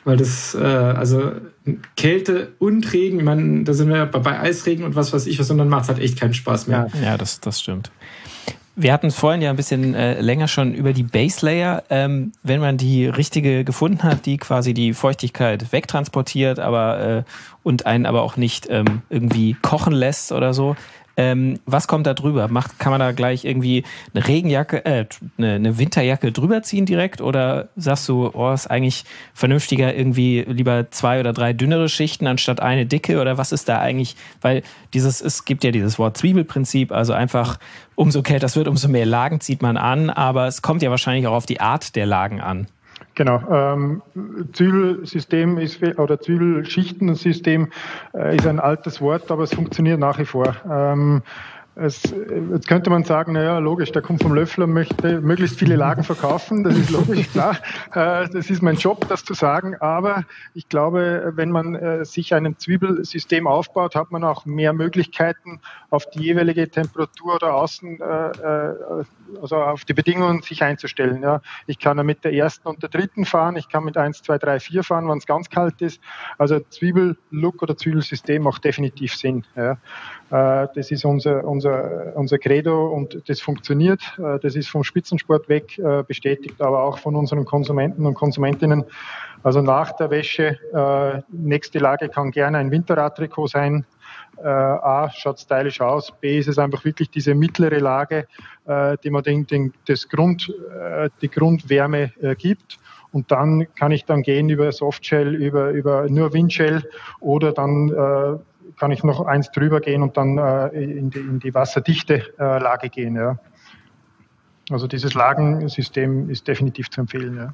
Weil das, äh, also Kälte und Regen, ich meine, da sind wir bei, bei Eisregen und was weiß ich was, und dann macht es halt echt keinen Spaß mehr. Ja, das, das stimmt. Wir hatten vorhin ja ein bisschen äh, länger schon über die Base Layer. Ähm, wenn man die richtige gefunden hat, die quasi die Feuchtigkeit wegtransportiert, aber äh, und einen aber auch nicht ähm, irgendwie kochen lässt oder so. Ähm, was kommt da drüber? Macht, kann man da gleich irgendwie eine Regenjacke, äh, eine, eine Winterjacke drüber ziehen direkt? Oder sagst du, oh, ist eigentlich vernünftiger, irgendwie lieber zwei oder drei dünnere Schichten anstatt eine dicke? Oder was ist da eigentlich? Weil dieses, es gibt ja dieses Wort Zwiebelprinzip, also einfach umso kälter es wird, umso mehr Lagen zieht man an. Aber es kommt ja wahrscheinlich auch auf die Art der Lagen an. Genau. Ähm, Zwiebelsystem ist, oder Zwiebelschichtensystem äh, ist ein altes Wort, aber es funktioniert nach wie vor. Ähm, Es, jetzt könnte man sagen, naja, logisch, der kommt vom Löffler, möchte möglichst viele Lagen verkaufen, das ist logisch, klar. Das ist mein Job, das zu sagen, aber ich glaube, wenn man sich ein Zwiebelsystem aufbaut, hat man auch mehr Möglichkeiten, auf die jeweilige Temperatur oder Außen, also auf die Bedingungen sich einzustellen. Ja. Ich kann mit der ersten und der dritten fahren, ich kann mit eins, zwei, drei, vier fahren, wenn es ganz kalt ist. Also Zwiebellook oder Zwiebelsystem macht definitiv Sinn. Ja. Das ist unser, unser, unser Credo und das funktioniert. Das ist vom Spitzensport weg bestätigt, aber auch von unseren Konsumenten und Konsumentinnen. Also nach der Wäsche, nächste Lage kann gerne ein Winterradtrikot sein. A, schaut stylisch aus. B, ist es einfach wirklich diese mittlere Lage, die man den, den, das Grund, die Grundwärme gibt. Und dann kann ich dann gehen über Softshell, über, über nur Windshell oder dann äh, kann ich noch eins drüber gehen und dann äh, in, die, in die wasserdichte äh, Lage gehen. Ja. Also dieses Lagensystem ist definitiv zu empfehlen. Ja.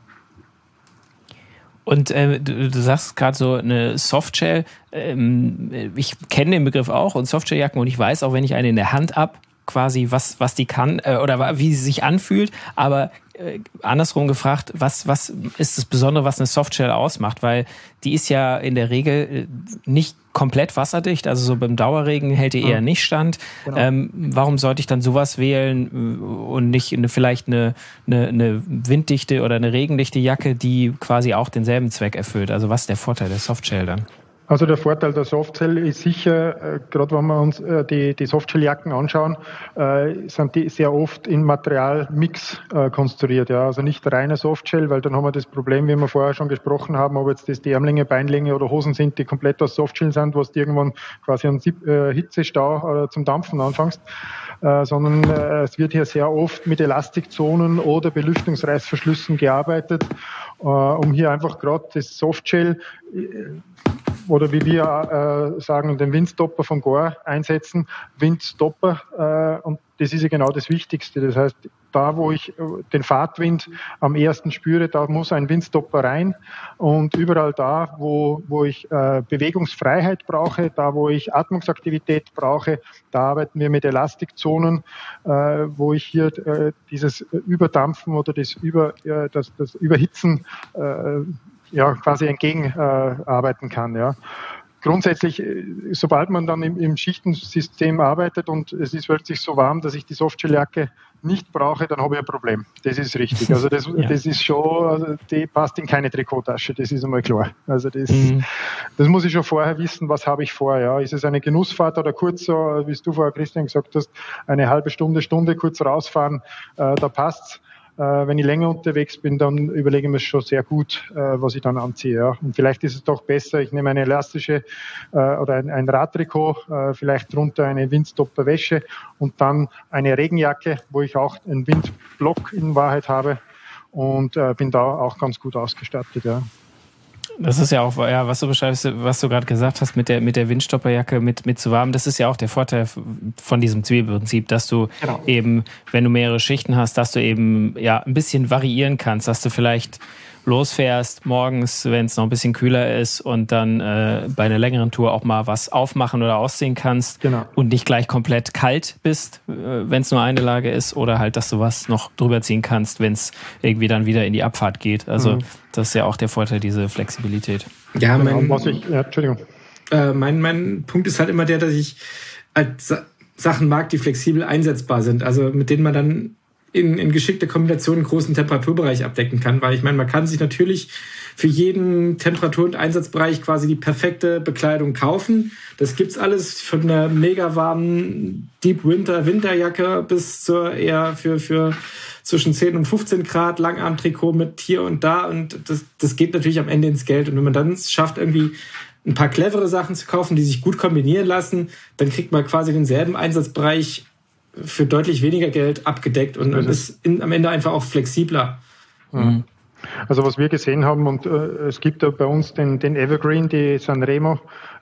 Und äh, du, du sagst gerade so eine Softshell. Ähm, ich kenne den Begriff auch und Softshelljacken und ich weiß auch, wenn ich eine in der Hand habe, quasi was was die kann äh, oder wie sie sich anfühlt, aber äh, andersrum gefragt, was was ist das Besondere, was eine Softshell ausmacht, weil die ist ja in der Regel nicht komplett wasserdicht, also so beim Dauerregen hält die eher nicht stand. Genau. Ähm, warum sollte ich dann sowas wählen und nicht eine, vielleicht eine, eine, eine winddichte oder eine regendichte Jacke, die quasi auch denselben Zweck erfüllt? Also was ist der Vorteil der Softshell dann? Also der Vorteil der Softshell ist sicher, äh, gerade wenn wir uns äh, die, die Softshelljacken anschauen, äh, sind die sehr oft in Materialmix äh, konstruiert. Ja. Also nicht reine Softshell, weil dann haben wir das Problem, wie wir vorher schon gesprochen haben, ob jetzt das die Ärmlinge, Beinlinge oder Hosen sind, die komplett aus Softshell sind, was du irgendwann quasi einen äh, Hitzestau äh, zum Dampfen anfängst. Äh, sondern äh, es wird hier sehr oft mit Elastikzonen oder Belüftungsreißverschlüssen gearbeitet, äh, um hier einfach gerade das Softshell äh, oder wie wir äh, sagen, den Windstopper von Gore einsetzen, Windstopper, äh, und das ist ja genau das Wichtigste. Das heißt, da, wo ich den Fahrtwind am ersten spüre, da muss ein Windstopper rein, und überall da, wo, wo ich äh, Bewegungsfreiheit brauche, da, wo ich Atmungsaktivität brauche, da arbeiten wir mit Elastikzonen, äh, wo ich hier äh, dieses Überdampfen oder das, Über, äh, das, das Überhitzen äh, ja, quasi entgegenarbeiten äh, kann, ja. Grundsätzlich, sobald man dann im, im Schichtensystem arbeitet und es ist wirklich so warm, dass ich die Softshelljacke nicht brauche, dann habe ich ein Problem. Das ist richtig. Also das, ja. das ist schon, also die passt in keine Trikottasche, das ist einmal klar. Also das, mhm. das muss ich schon vorher wissen, was habe ich vor. Ja. Ist es eine Genussfahrt oder kurz, so, wie du vorher, Christian, gesagt hast, eine halbe Stunde, Stunde kurz rausfahren, äh, da passt's. Äh, wenn ich länger unterwegs bin, dann überlege ich mir schon sehr gut, äh, was ich dann anziehe. Ja. Und vielleicht ist es doch besser, ich nehme eine elastische äh, oder ein, ein Radtrikot, äh, vielleicht drunter eine Windstopper-Wäsche und dann eine Regenjacke, wo ich auch einen Windblock in Wahrheit habe, und äh, bin da auch ganz gut ausgestattet. Ja. Das ist ja auch, ja, was du beschreibst, was du gerade gesagt hast mit der mit der Windstopperjacke, mit mit zu warm, das ist ja auch der Vorteil von diesem Zwiebelprinzip, dass du genau. eben, wenn du mehrere Schichten hast, dass du eben ja ein bisschen variieren kannst, dass du vielleicht losfährst morgens, wenn es noch ein bisschen kühler ist, und dann äh, bei einer längeren Tour auch mal was aufmachen oder ausziehen kannst, genau. und nicht gleich komplett kalt bist, äh, wenn es nur eine Lage ist, oder halt, dass du was noch drüber ziehen kannst, wenn es irgendwie dann wieder in die Abfahrt geht. Also mhm. das ist ja auch der Vorteil, diese Flexibilität. Ja, mein, was ich, ja, Entschuldigung. Äh, mein, mein Punkt ist halt immer der, dass ich halt Sa- Sachen mag, die flexibel einsetzbar sind, also mit denen man dann in, in geschickter Kombination einen großen Temperaturbereich abdecken kann, weil ich meine, man kann sich natürlich für jeden Temperatur- und Einsatzbereich quasi die perfekte Bekleidung kaufen. Das gibt's alles von der mega warmen Deep Winter Winterjacke bis zur eher für für zwischen zehn und fünfzehn Grad Langarmtrikot mit hier und da, und das das geht natürlich am Ende ins Geld. Und wenn man dann es schafft, irgendwie ein paar clevere Sachen zu kaufen, die sich gut kombinieren lassen, dann kriegt man quasi denselben Einsatzbereich für deutlich weniger Geld abgedeckt und, und ist in, am Ende einfach auch flexibler. Mhm. Also was wir gesehen haben, und äh, es gibt ja bei uns den, den Evergreen, die Sanremo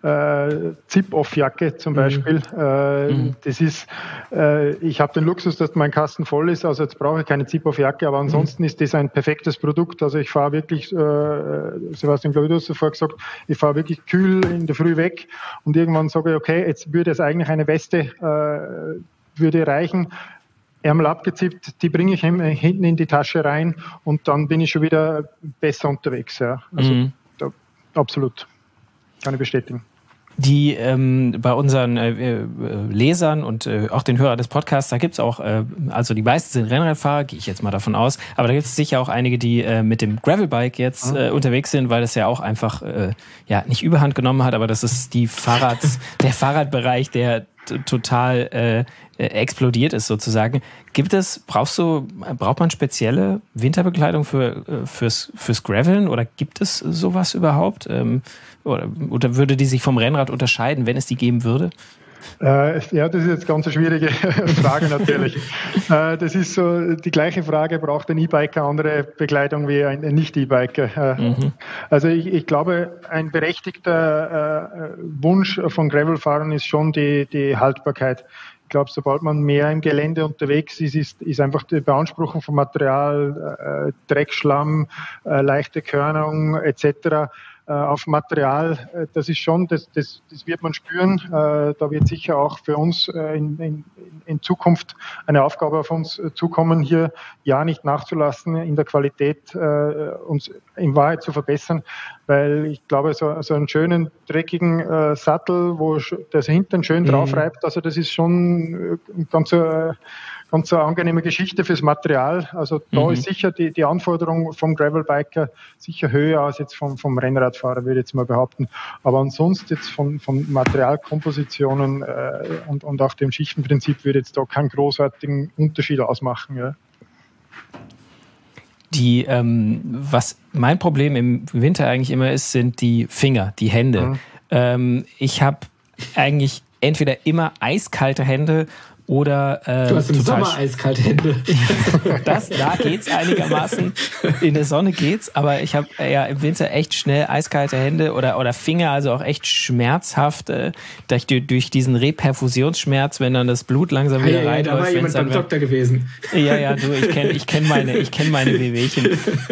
äh, Zip-Off-Jacke zum Beispiel. Mhm. Äh, mhm. Das ist, äh, ich habe den Luxus, dass mein Kasten voll ist, also jetzt brauche ich keine Zip-Off-Jacke, aber ansonsten mhm. ist das ein perfektes Produkt. Also ich fahre wirklich, äh, Sebastian, glaube ich, du hast es vorher gesagt, ich fahre wirklich kühl in der Früh weg und irgendwann sage ich, okay, jetzt würde es eigentlich eine Weste äh, würde reichen. Ärmel abgezippt, die bringe ich hinten in die Tasche rein und dann bin ich schon wieder besser unterwegs. Ja. Also mhm. da, absolut, kann ich bestätigen. Die ähm, bei unseren äh, Lesern und äh, auch den Hörern des Podcasts, da gibt's auch, äh, also die meisten sind Rennradfahrer, gehe ich jetzt mal davon aus, aber da gibt es sicher auch einige, die äh, mit dem Gravelbike jetzt äh, unterwegs sind, weil das ja auch einfach äh, ja nicht Überhand genommen hat, aber das ist die Fahrrad, der Fahrradbereich, der t- total äh, explodiert ist sozusagen. Gibt es, brauchst du, braucht man spezielle Winterbekleidung für fürs fürs Graveln oder gibt es sowas überhaupt? Ähm, oder, oder würde die sich vom Rennrad unterscheiden, wenn es die geben würde? Äh, ja, das ist jetzt ganz eine schwierige Frage natürlich. äh, das ist so die gleiche Frage, braucht ein E-Biker andere Bekleidung wie ein Nicht-E-Biker? Äh, mhm. Also ich, ich glaube, ein berechtigter äh, Wunsch von Gravelfahrern ist schon die, die Haltbarkeit. Ich glaube, sobald man mehr im Gelände unterwegs ist, ist, ist einfach die Beanspruchung von Material, äh, Dreck, Schlamm, äh, leichte Körnung et cetera auf Material, das ist schon, das, das, das wird man spüren. Da wird sicher auch für uns in, in, in Zukunft eine Aufgabe auf uns zukommen, hier ja nicht nachzulassen, in der Qualität uns in Wahrheit zu verbessern, weil ich glaube, so, so einen schönen, dreckigen Sattel, wo das Hintern schön drauf reibt, also das ist schon ganz ganz eine angenehme Geschichte fürs Material. Also da mhm. ist sicher die, die Anforderung vom Gravelbiker sicher höher als jetzt vom, vom Rennradfahrer, würde ich jetzt mal behaupten. Aber ansonsten jetzt von, von Materialkompositionen äh, und, und auch dem Schichtenprinzip würde jetzt da keinen großartigen Unterschied ausmachen. Ja. Die, ähm, was mein Problem im Winter eigentlich immer ist, sind die Finger, die Hände. Mhm. Ähm, ich habe eigentlich entweder immer eiskalte Hände oder äh, du hast im Sommer eiskalte Hände. Das, da geht's einigermaßen. In der Sonne geht's, aber ich habe ja im Winter echt schnell eiskalte Hände oder oder Finger, also auch echt schmerzhaft äh, durch, durch diesen Reperfusionsschmerz, wenn dann das Blut langsam wieder hey, reinläuft. Da war jemand beim Doktor gewesen. Ja, ja, du, ich kenne ich kenn meine, ich kenn meine Wehwehchen.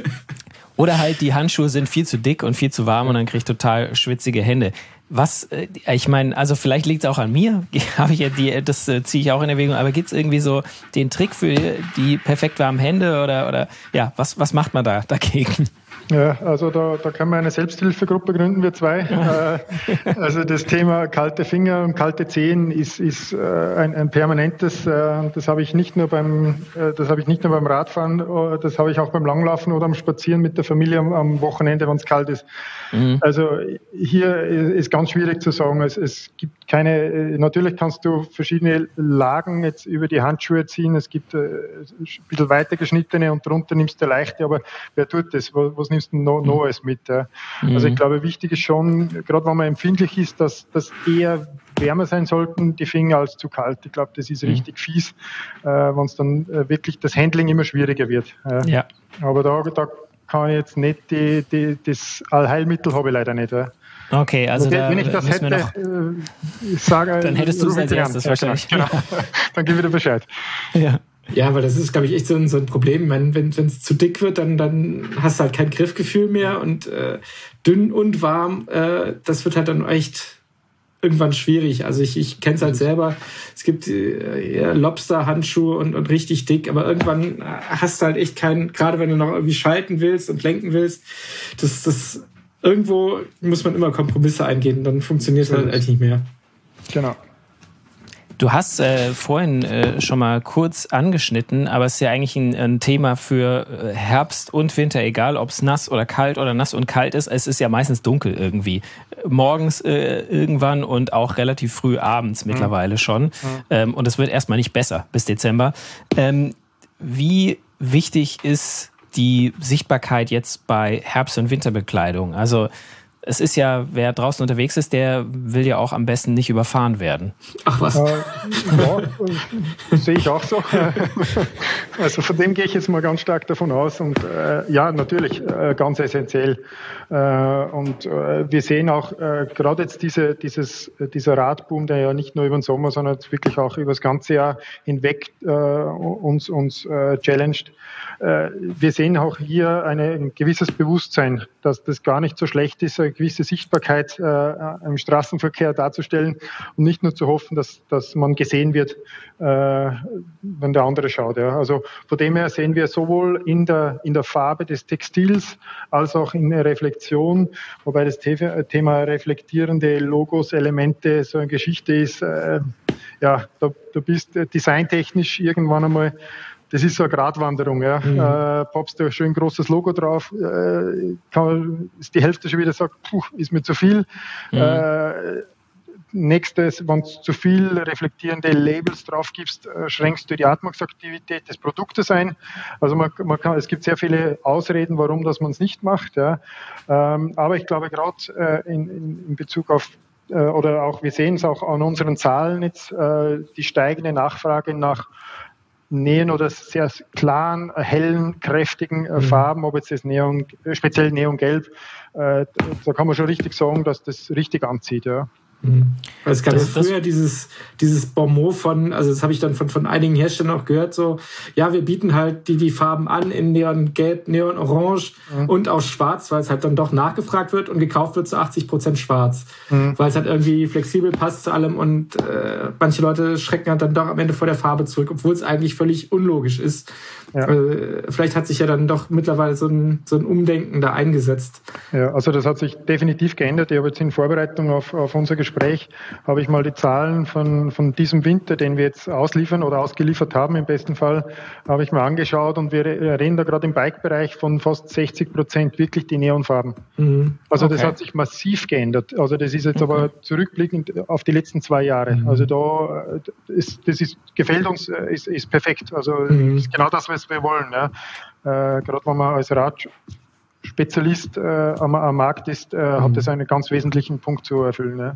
Oder halt die Handschuhe sind viel zu dick und viel zu warm und dann krieg ich total schwitzige Hände. Was, ich meine, also vielleicht liegt es auch an mir, habe ich ja die, das ziehe ich auch in Erwägung, aber gibt es irgendwie so den Trick für die perfekt warmen Hände oder, oder ja, was, was macht man da dagegen? Ja, also da, da können wir eine Selbsthilfegruppe gründen, wir zwei. Ja. Also das Thema kalte Finger und kalte Zehen ist, ist ein, ein permanentes. Das habe ich nicht nur beim, das habe ich nicht nur beim Radfahren, das habe ich auch beim Langlaufen oder am Spazieren mit der Familie am, am Wochenende, wenn es kalt ist. Mhm. Also hier ist ganz schwierig zu sagen. Es, es gibt keine. Natürlich kannst du verschiedene Lagen jetzt über die Handschuhe ziehen. Es gibt ein bisschen weiter geschnittene und drunter nimmst du leichte. Aber wer tut das? Was nimmst du noch, noch alles mit? Ja? Mhm. Also ich glaube, wichtig ist schon, gerade wenn man empfindlich ist, dass das eher wärmer sein sollten, die Finger, als zu kalt. Ich glaube, das ist richtig mhm. fies, äh, wenn es dann äh, wirklich das Handling immer schwieriger wird. Äh, ja. Aber da, da kann ich jetzt nicht, die, die, das Allheilmittel habe ich leider nicht. Ja. Okay, also wenn, da wenn ich das hätte, noch, äh, sage, dann hättest du es als erstes wahrscheinlich. Genau. Dann gib wieder Bescheid. Ja. Ja, weil das ist, glaube ich, echt so ein, so ein Problem. Wenn wenn es zu dick wird, dann dann hast du halt kein Griffgefühl mehr und äh, dünn und warm, äh, das wird halt dann echt irgendwann schwierig. Also ich, ich kenne es halt selber. Es gibt äh, Lobster-Handschuhe und, und richtig dick, aber irgendwann hast du halt echt keinen, gerade wenn du noch irgendwie schalten willst und lenken willst, das, das irgendwo muss man immer Kompromisse eingehen, dann funktioniert es halt eigentlich nicht mehr. Genau. Du hast äh, vorhin äh, schon mal kurz angeschnitten, aber es ist ja eigentlich ein, ein Thema für Herbst und Winter, egal ob es nass oder kalt oder nass und kalt ist. Es ist ja meistens dunkel irgendwie. Morgens äh, irgendwann und auch relativ früh abends mhm. mittlerweile schon. Mhm. Ähm, und es wird erstmal nicht besser bis Dezember. Ähm, wie wichtig ist die Sichtbarkeit jetzt bei Herbst- und Winterbekleidung? Also es ist ja, wer draußen unterwegs ist, der will ja auch am besten nicht überfahren werden. Ach was? Äh, ja, sehe ich auch so. Also von dem gehe ich jetzt mal ganz stark davon aus. Und äh, ja, natürlich, äh, ganz essentiell. Äh, und äh, wir sehen auch äh, gerade jetzt diese, dieses, dieser Radboom, der ja nicht nur über den Sommer, sondern wirklich auch über das ganze Jahr hinweg äh, uns, uns äh, challenged. Äh, wir sehen auch hier eine, ein gewisses Bewusstsein, dass das gar nicht so schlecht ist, eine gewisse Sichtbarkeit äh, im Straßenverkehr darzustellen und nicht nur zu hoffen, dass, dass man gesehen wird, äh, wenn der andere schaut. Ja. Also von dem her sehen wir sowohl in der, in der Farbe des Textils als auch in der Reflexion, wobei das Thema reflektierende Logos, Elemente so eine Geschichte ist, äh, ja, da, du bist designtechnisch irgendwann einmal. Das ist so eine Gratwanderung, ja. Mhm. Äh, poppst du ein schön großes Logo drauf, äh, kann, ist die Hälfte schon wieder sagt, puh, ist mir zu viel. Mhm. Äh, nächstes, wenn du zu viel reflektierende Labels drauf gibst, äh, schränkst du die Atmungsaktivität des Produktes ein. Also man, man kann, es gibt sehr viele Ausreden, warum das man es nicht macht, ja. Ähm, aber ich glaube gerade äh, in, in, in Bezug auf äh, oder auch, wir sehen es auch an unseren Zahlen jetzt, äh, die steigende Nachfrage nach Neon oder sehr klaren, hellen, kräftigen äh, Farben, ob jetzt das Neon, speziell Neongelb, äh, da kann man schon richtig sagen, dass das richtig anzieht, ja. Mhm. Es gab ja früher dieses, dieses Bonmot von, also das habe ich dann von, von einigen Herstellern auch gehört, so, ja, wir bieten halt die, die Farben an in Neongelb, Neonorange mhm. und auch Schwarz, weil es halt dann doch nachgefragt wird und gekauft wird zu achtzig Prozent Schwarz, mhm. weil es halt irgendwie flexibel passt zu allem und äh, manche Leute schrecken halt dann doch am Ende vor der Farbe zurück, obwohl es eigentlich völlig unlogisch ist. Ja. Äh, vielleicht hat sich ja dann doch mittlerweile so ein, so ein Umdenken da eingesetzt. Ja, also das hat sich definitiv geändert. Ich habe jetzt in Vorbereitung auf, auf unser Gespräch, habe ich mal die Zahlen von, von diesem Winter, den wir jetzt ausliefern oder ausgeliefert haben im besten Fall, habe ich mir angeschaut und wir reden da gerade im Bike-Bereich von fast sechzig Prozent wirklich die Neonfarben. Mhm. Also okay. Das hat sich massiv geändert. Also das ist jetzt okay. aber zurückblickend auf die letzten zwei Jahre. Mhm. Also da ist, das ist, gefällt uns, ist, ist perfekt. Also mhm. ist genau das, was wir wollen. Ja. Äh, gerade wenn man als Radspezialist äh, am, am Markt ist, äh, mhm. hat das einen ganz wesentlichen Punkt zu erfüllen. Ja.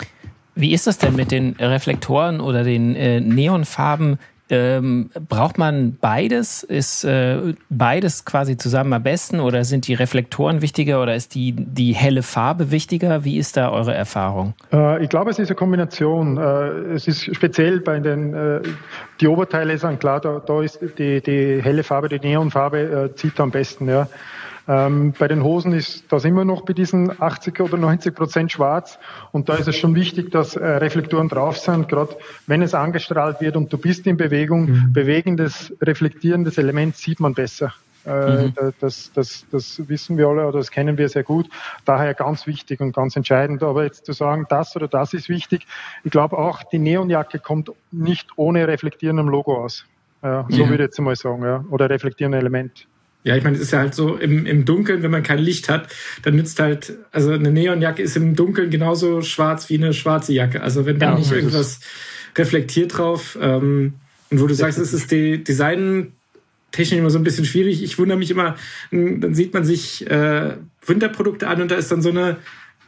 Wie ist das denn mit den Reflektoren oder den äh, Neonfarben? Ähm, braucht man beides? Ist äh, beides quasi zusammen am besten oder sind die Reflektoren wichtiger oder ist die, die helle Farbe wichtiger? Wie ist da eure Erfahrung? Äh, ich glaube, es ist eine Kombination. Äh, es ist speziell bei den, äh, die Oberteile sind klar, da, da ist die, die helle Farbe, die Neonfarbe äh, zieht am besten, ja. Ähm, bei den Hosen ist das immer noch bei diesen achtzig oder neunzig Prozent schwarz und da ist es schon wichtig, dass äh, Reflektoren drauf sind, gerade wenn es angestrahlt wird und du bist in Bewegung, mhm. bewegendes, reflektierendes Element sieht man besser. Äh, mhm. das, das, das wissen wir alle oder das kennen wir sehr gut, daher ganz wichtig und ganz entscheidend, aber jetzt zu sagen, das oder das ist wichtig, ich glaube auch, die Neonjacke kommt nicht ohne reflektierendem Logo aus, ja, so ja. würde ich jetzt mal sagen, ja, oder reflektierendes Element. Ja, ich meine, es ist ja halt so im, im Dunkeln, wenn man kein Licht hat, dann nützt halt, also eine Neonjacke ist im Dunkeln genauso schwarz wie eine schwarze Jacke. Also wenn da ja, nicht irgendwas reflektiert drauf, ähm, und wo du sagst, es ist die designtechnisch immer so ein bisschen schwierig. Ich wundere mich immer, dann sieht man sich äh, Winterprodukte an und da ist dann so eine,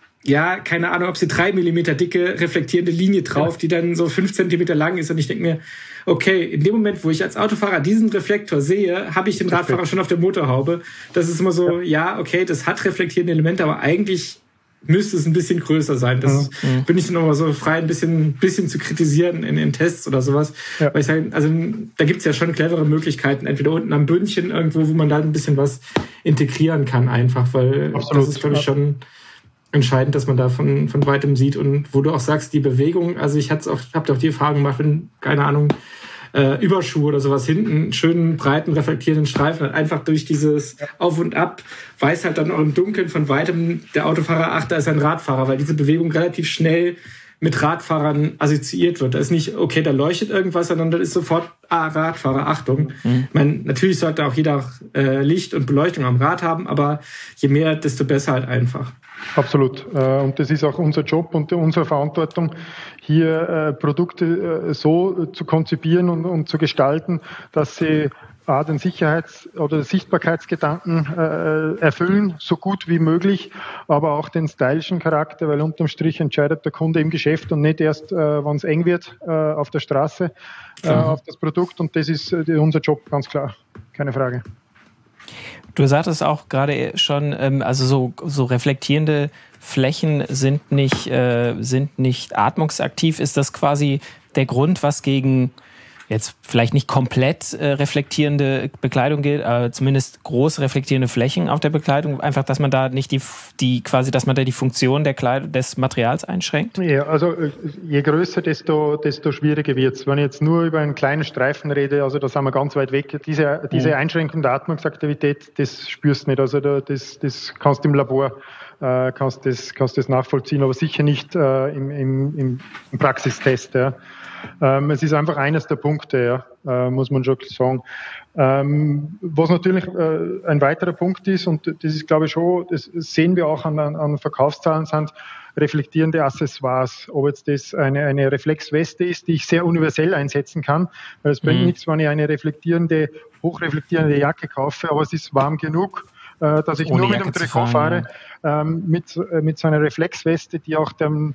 ja, keine Ahnung, ob sie drei Millimeter dicke reflektierende Linie drauf, ja. die dann so fünf Zentimeter lang ist und ich denke mir, okay, in dem Moment, wo ich als Autofahrer diesen Reflektor sehe, habe ich den Radfahrer schon auf der Motorhaube. Das ist immer so, ja, ja okay, das hat reflektierende Elemente, aber eigentlich müsste es ein bisschen größer sein. Das mhm. bin ich dann nochmal so frei, ein bisschen, bisschen zu kritisieren in den Tests oder sowas. Ja. Weil ich sage, also da gibt es ja schon clevere Möglichkeiten, entweder unten am Bündchen irgendwo, wo man da ein bisschen was integrieren kann einfach, weil Absolut. das ist, glaube ich, schon entscheidend, dass man da von, von weitem sieht und wo du auch sagst, die Bewegung, also ich hatte auch, habe auch die Erfahrung gemacht, wenn, keine Ahnung, äh, Überschuhe oder sowas hinten, einen schönen, breiten, reflektierenden Streifen hat, einfach durch dieses Auf und Ab, weiß halt dann auch im Dunkeln von weitem der Autofahrer, ach, da ist ein Radfahrer, weil diese Bewegung relativ schnell mit Radfahrern assoziiert wird. Da ist nicht, okay, da leuchtet irgendwas, sondern da ist sofort, ah, Radfahrer, Achtung. Mhm. Ich meine, natürlich sollte auch jeder äh, Licht und Beleuchtung am Rad haben, aber je mehr, desto besser halt einfach. Absolut. Und das ist auch unser Job und unsere Verantwortung, hier Produkte so zu konzipieren und, und zu gestalten, dass sie A, den Sicherheits- oder Sichtbarkeitsgedanken äh, erfüllen, so gut wie möglich, aber auch den stylischen Charakter, weil unterm Strich entscheidet der Kunde im Geschäft und nicht erst, äh, wenn es eng wird äh, auf der Straße, äh, auf das Produkt. Und das ist äh, unser Job, ganz klar. Keine Frage. Du sagtest auch gerade schon, ähm, also so, so reflektierende Flächen sind nicht, äh, sind nicht atmungsaktiv. Ist das quasi der Grund, was gegen jetzt vielleicht nicht komplett äh, reflektierende Bekleidung gilt, aber zumindest groß reflektierende Flächen auf der Bekleidung? Einfach, dass man da nicht die, die quasi, dass man da die Funktion der Kleidung, des Materials einschränkt? Ja, also je größer, desto, desto schwieriger wird's. Wenn ich jetzt nur über einen kleinen Streifen rede, also da sind wir ganz weit weg. Diese, diese Einschränkung der Atmungsaktivität, das spürst du nicht. Also da, das, das kannst du im Labor äh, kannst das, kannst das nachvollziehen, aber sicher nicht äh, im, im, im Praxistest. Ja. Ähm, es ist einfach eines der Punkte, ja, äh, muss man schon sagen. Ähm, was natürlich äh, ein weiterer Punkt ist, und das ist, glaube ich, schon, das sehen wir auch an, an Verkaufszahlen, sind reflektierende Accessoires. Ob jetzt das eine, eine Reflexweste ist, die ich sehr universell einsetzen kann, weil es bringt mhm. nichts, wenn ich eine reflektierende, hochreflektierende Jacke kaufe, aber es ist warm genug, äh, dass ich Ohne nur mit Jacke dem Trikot fahren, fahre, ja. ähm, mit, äh, mit so einer Reflexweste, die auch dem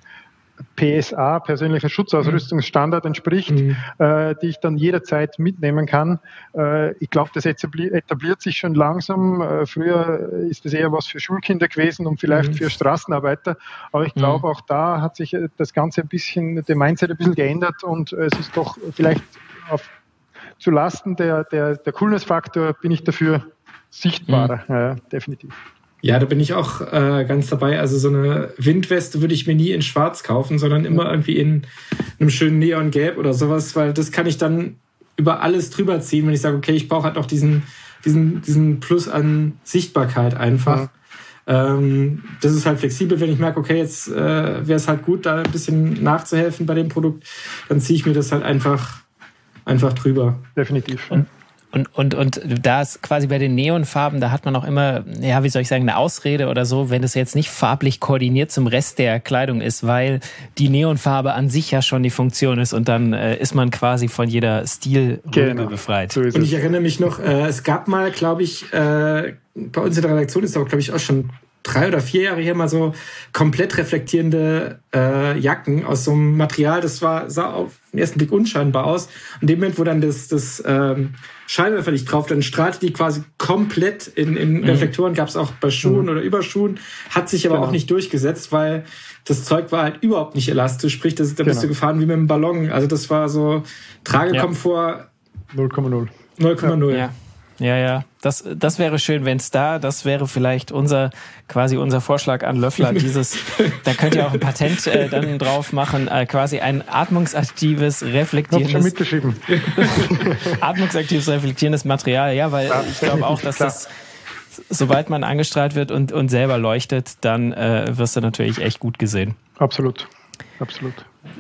P S A, persönlicher Schutzausrüstungsstandard, entspricht, mhm. äh, die ich dann jederzeit mitnehmen kann. Äh, ich glaube, das etabliert sich schon langsam. Äh, früher ist das eher was für Schulkinder gewesen und vielleicht mhm. für Straßenarbeiter. Aber ich glaube, mhm. auch da hat sich das Ganze ein bisschen, der Mindset ein bisschen geändert und es ist doch vielleicht auf, zu Lasten der, der, der Coolness-Faktor bin ich dafür sichtbarer, mhm. ja, definitiv. Ja, da bin ich auch äh, ganz dabei. Also so eine Windweste würde ich mir nie in schwarz kaufen, sondern immer irgendwie in einem schönen Neongelb oder sowas, weil das kann ich dann über alles drüber ziehen, wenn ich sage, okay, ich brauche halt noch diesen, diesen, diesen Plus an Sichtbarkeit einfach. Ja. Ähm, das ist halt flexibel, wenn ich merke, okay, jetzt äh, wäre es halt gut, da ein bisschen nachzuhelfen bei dem Produkt, dann ziehe ich mir das halt einfach, einfach drüber. Definitiv. Und Und, und, und da ist quasi bei den Neonfarben, da hat man auch immer, ja, wie soll ich sagen, eine Ausrede oder so, wenn es jetzt nicht farblich koordiniert zum Rest der Kleidung ist, weil die Neonfarbe an sich ja schon die Funktion ist und dann äh, ist man quasi von jeder Stilrübe genau. befreit. So und ich erinnere mich noch, äh, es gab mal, glaube ich, äh, bei uns in der Redaktion ist aber, glaube ich, auch schon drei oder vier Jahre her mal so komplett reflektierende äh, Jacken aus so einem Material, das war, sah auf den ersten Blick unscheinbar aus. Und in dem Moment, wo dann das, das ähm, Scheinwerferlicht drauf, dann strahlte die quasi komplett in, in mhm. Reflektoren, gab es auch bei Schuhen mhm. oder Überschuhen, hat sich aber genau. auch nicht durchgesetzt, weil das Zeug war halt überhaupt nicht elastisch, sprich, das, da bist genau. du gefahren wie mit einem Ballon. Also das war so Tragekomfort null Komma null. null Komma null. Ja. Ja, ja, das, das wäre schön, wenn es da, das wäre vielleicht unser, quasi unser Vorschlag an Löffler, dieses, da könnt ihr auch ein Patent äh, dann drauf machen, äh, quasi ein atmungsaktives, reflektierendes, schon mitgeschrieben. atmungsaktives, reflektierendes Material, ja, weil ja, ich glaube auch, dass klar. das, sobald man angestrahlt wird und, und selber leuchtet, dann äh, wirst du natürlich echt gut gesehen. Absolut, absolut.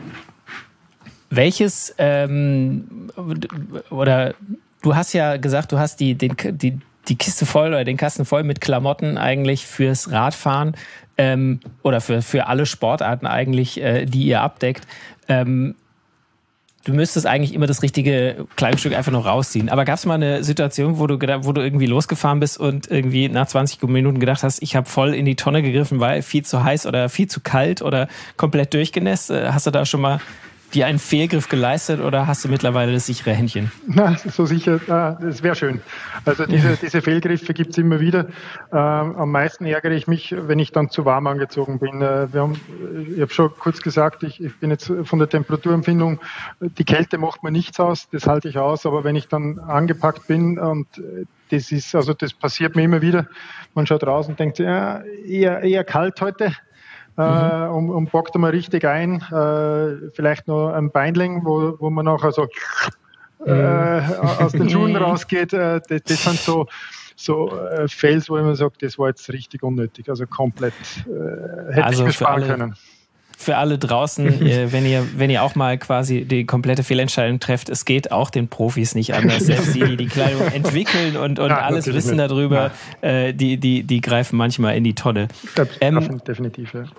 Welches, ähm, oder du hast ja gesagt, du hast die, den, die, die Kiste voll oder den Kasten voll mit Klamotten eigentlich fürs Radfahren ähm, oder für, für alle Sportarten eigentlich, äh, die ihr abdeckt. Ähm, du müsstest eigentlich immer das richtige Kleidungsstück einfach noch rausziehen. Aber gab es mal eine Situation, wo du, wo du irgendwie losgefahren bist und irgendwie nach zwanzig Minuten gedacht hast, ich habe voll in die Tonne gegriffen, weil viel zu heiß oder viel zu kalt oder komplett durchgenässt? Hast du da schon mal dir einen Fehlgriff geleistet oder hast du mittlerweile das sichere Händchen? Na, so sicher, das wäre schön. Also diese, diese Fehlgriffe gibt es immer wieder. Ähm, am meisten ärgere ich mich, wenn ich dann zu warm angezogen bin. Wir haben, ich habe schon kurz gesagt, ich, ich bin jetzt von der Temperaturempfindung, die Kälte macht mir nichts aus, das halte ich aus, aber wenn ich dann angepackt bin und das ist, also das passiert mir immer wieder, man schaut raus und denkt, ja, eher, eher kalt heute. Mhm. Äh, und, und packt mal richtig ein, äh, vielleicht noch ein Beinling, wo, wo man nachher so äh, aus den Schuhen rausgeht. Äh, das, das sind so, so äh, Fails, wo man sagt, das war jetzt richtig unnötig, also komplett äh, hätte also ich besparen alle, können. für alle draußen, äh, wenn ihr wenn ihr auch mal quasi die komplette Fehlentscheidung trefft, es geht auch den Profis nicht anders. Selbst die, die die Kleidung entwickeln und, und ja, alles wissen nicht. darüber, ja. äh, die, die, die greifen manchmal in die Tonne. Ähm, definitiv, ja.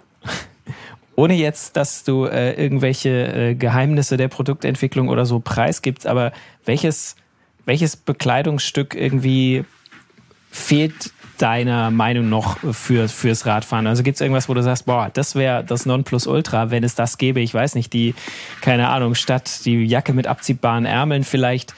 Ohne jetzt, dass du äh, irgendwelche äh, Geheimnisse der Produktentwicklung oder so preisgibst, aber welches, welches Bekleidungsstück irgendwie fehlt deiner Meinung noch für, fürs Radfahren? Also gibt es irgendwas, wo du sagst, boah, das wäre das Nonplusultra, wenn es das gäbe, ich weiß nicht, die, keine Ahnung, statt die Jacke mit abziehbaren Ärmeln vielleicht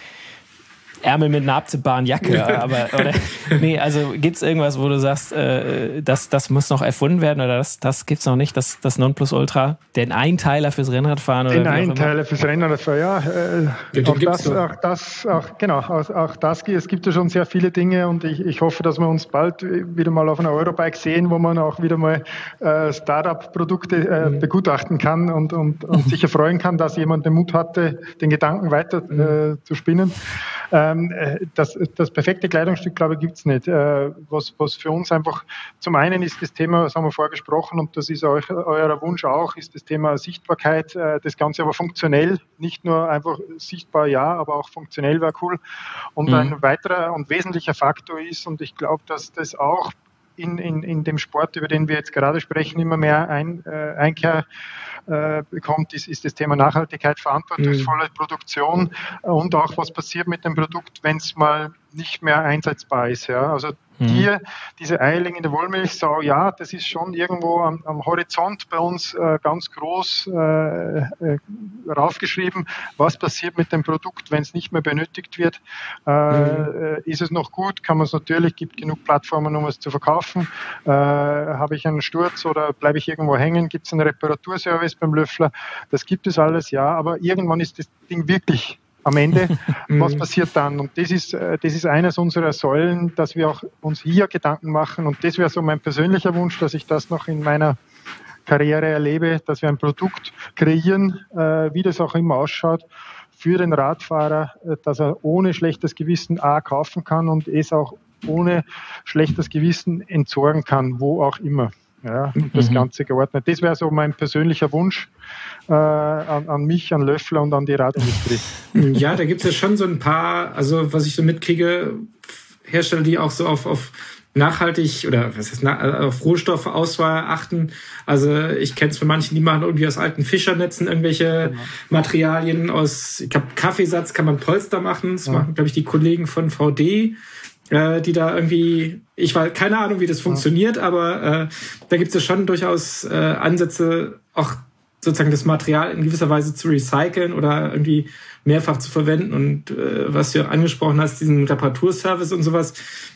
Ärmel mit einer abziehbaren Jacke, aber oder, nee, also gibt's irgendwas, wo du sagst, äh, das, das muss noch erfunden werden oder das, das gibt's noch nicht, das, das Nonplusultra, den Einteiler fürs Rennradfahren oder den Einteiler fürs Rennradfahren, ja, äh, auch, das, auch das, auch genau, auch, auch das, es gibt ja schon sehr viele Dinge und ich, ich hoffe, dass wir uns bald wieder mal auf einer Eurobike sehen, wo man auch wieder mal äh, Startup-Produkte äh, mhm. begutachten kann und, und, und sich erfreuen kann, dass jemand den Mut hatte, den Gedanken weiter äh, zu spinnen. Ähm, das, das perfekte Kleidungsstück, glaube ich, gibt's nicht. Äh, was, was für uns einfach zum einen ist das Thema, das haben wir vorher gesprochen und das ist euch, euer Wunsch auch, ist das Thema Sichtbarkeit, äh, das Ganze aber funktionell, nicht nur einfach sichtbar, ja, aber auch funktionell wäre cool. Und mhm. ein weiterer und wesentlicher Faktor ist, und ich glaube, dass das auch in, in, in dem Sport, über den wir jetzt gerade sprechen, immer mehr ein, äh, Einkehr äh, bekommt, ist, ist das Thema Nachhaltigkeit, verantwortungsvolle mhm. Produktion und auch was passiert mit dem Produkt, wenn es mal nicht mehr einsetzbar ist. Ja? Also mhm. hier, diese eierlegende Wollmilchsau, ja, das ist schon irgendwo am, am Horizont bei uns äh, ganz groß äh, äh, raufgeschrieben, was passiert mit dem Produkt, wenn es nicht mehr benötigt wird. Äh, mhm. Ist es noch gut? Kann man es natürlich, gibt genug Plattformen, um es zu verkaufen. Äh, habe ich einen Sturz oder bleibe ich irgendwo hängen? Gibt es einen Reparaturservice beim Löffler? Das gibt es alles, ja, aber irgendwann ist das Ding wirklich am Ende, was passiert dann? Und das ist, das ist eines unserer Säulen, dass wir auch uns hier Gedanken machen. Und das wäre so mein persönlicher Wunsch, dass ich das noch in meiner Karriere erlebe, dass wir ein Produkt kreieren, wie das auch immer ausschaut, für den Radfahrer, dass er ohne schlechtes Gewissen A kaufen kann und es auch ohne schlechtes Gewissen entsorgen kann, wo auch immer. Ja, und das mhm. Ganze geordnet. Das wäre so mein persönlicher Wunsch äh, an, an mich, an Löffler und an die Radindustrie. Ja, da gibt es ja schon so ein paar, also was ich so mitkriege, Hersteller, die auch so auf, auf nachhaltig oder was heißt, auf Rohstoffauswahl achten. Also ich kenne es von manchen, die machen irgendwie aus alten Fischernetzen irgendwelche genau. Materialien aus, ich glaube, Kaffeesatz kann man Polster machen. Das ja. machen, glaube ich, die Kollegen von V D. Äh, die da irgendwie, ich weiß, keine Ahnung, wie das funktioniert, aber äh, da gibt es ja schon durchaus äh, Ansätze, auch sozusagen das Material in gewisser Weise zu recyceln oder irgendwie mehrfach zu verwenden. Und äh, was du angesprochen hast, diesen Reparaturservice und sowas,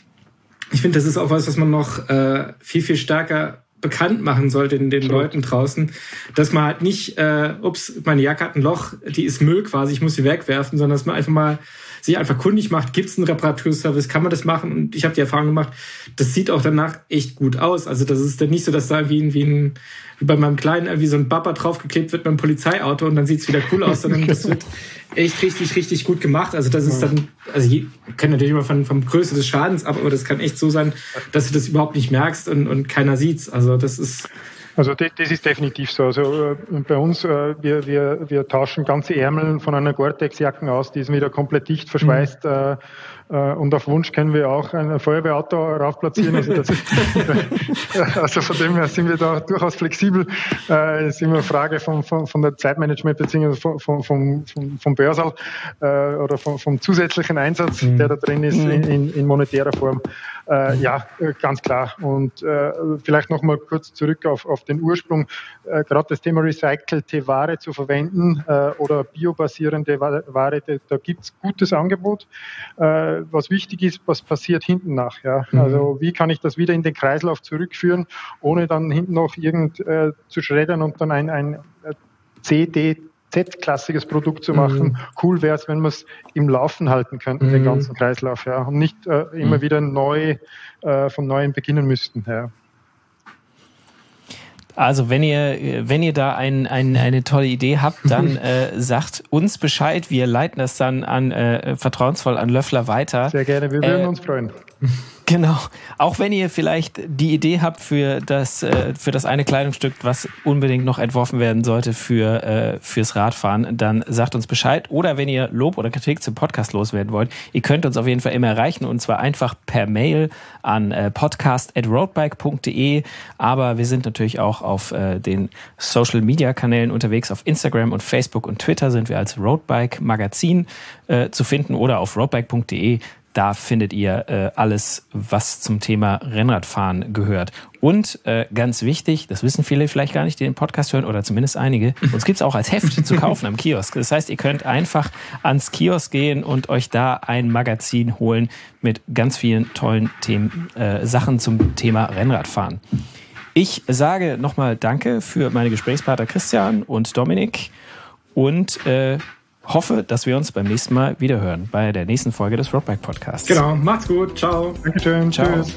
ich finde, das ist auch was, was man noch äh, viel, viel stärker bekannt machen sollte den, den Leuten draußen, dass man halt nicht, äh, ups, meine Jacke hat ein Loch, die ist Müll quasi, ich muss sie wegwerfen, sondern dass man einfach mal sich einfach kundig macht, gibt es einen Reparaturservice, kann man das machen? Und ich habe die Erfahrung gemacht, das sieht auch danach echt gut aus. Also das ist dann nicht so, dass da wie, wie, ein, wie bei meinem Kleinen irgendwie so ein Bumper draufgeklebt wird beim Polizeiauto und dann sieht es wieder cool aus, sondern das wird echt richtig, richtig gut gemacht. Also das ist dann, also ich kenne natürlich immer von, vom Größe des Schadens ab, aber das kann echt so sein, dass du das überhaupt nicht merkst und, und keiner sieht's. Also das ist... Also das, das ist definitiv so. Also äh, bei uns, äh, wir, wir, wir tauschen ganze Ärmel von einer Gore-Tex-Jacken aus, die sind wieder komplett dicht verschweißt. Mhm. Äh, äh, und auf Wunsch können wir auch ein Feuerwehrauto raufplatzieren. Also, das ist, also von dem her sind wir da durchaus flexibel. Äh, es ist immer eine Frage von, von, von der Zeitmanagement beziehungsweise vom, vom, vom, vom Börsal äh, oder vom, vom zusätzlichen Einsatz, mhm. der da drin ist, in, in, in monetärer Form. Äh, ja, ganz klar. Und äh, vielleicht noch mal kurz zurück auf, auf den Ursprung. Äh, gerade das Thema recycelte Ware zu verwenden äh, oder biobasierende Ware, da, da gibt es gutes Angebot. Äh, was wichtig ist, was passiert hinten nach. Ja? Mhm. Also wie kann ich das wieder in den Kreislauf zurückführen, ohne dann hinten noch irgend äh, zu schreddern und dann ein, ein C D Z-klassiges Produkt zu machen. Mhm. Cool wäre es, wenn wir es im Laufen halten könnten, mhm. den ganzen Kreislauf, ja, und nicht äh, immer mhm. wieder neu äh, von Neuem beginnen müssten. Ja. Also wenn ihr, wenn ihr da ein, ein, eine tolle Idee habt, dann äh, sagt uns Bescheid. Wir leiten das dann an äh, vertrauensvoll an Löffler weiter. Sehr gerne, wir würden äh, uns freuen. Genau. Auch wenn ihr vielleicht die Idee habt für das, äh, für das eine Kleidungsstück, was unbedingt noch entworfen werden sollte für, äh, fürs Radfahren, dann sagt uns Bescheid. Oder wenn ihr Lob oder Kritik zum Podcast loswerden wollt, ihr könnt uns auf jeden Fall immer erreichen, und zwar einfach per Mail an äh, podcast at roadbike punkt de. Aber wir sind natürlich auch auf äh, den Social-Media-Kanälen unterwegs. Auf Instagram und Facebook und Twitter sind wir als Roadbike Magazin äh, zu finden, oder auf roadbike punkt de. Da findet ihr äh, alles, was zum Thema Rennradfahren gehört. Und äh, ganz wichtig, das wissen viele vielleicht gar nicht, die den Podcast hören, oder zumindest einige, uns gibt's auch als Heft zu kaufen am Kiosk. Das heißt, ihr könnt einfach ans Kiosk gehen und euch da ein Magazin holen mit ganz vielen tollen Themen, äh, Sachen zum Thema Rennradfahren. Ich sage nochmal Danke für meine Gesprächspartner Christian und Dominik und äh, hoffe, dass wir uns beim nächsten Mal wieder hören bei der nächsten Folge des Roadbike Podcasts. Genau, macht's gut, ciao. Dankeschön, ciao. Tschüss.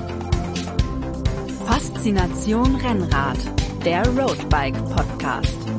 Faszination Rennrad, der Roadbike Podcast.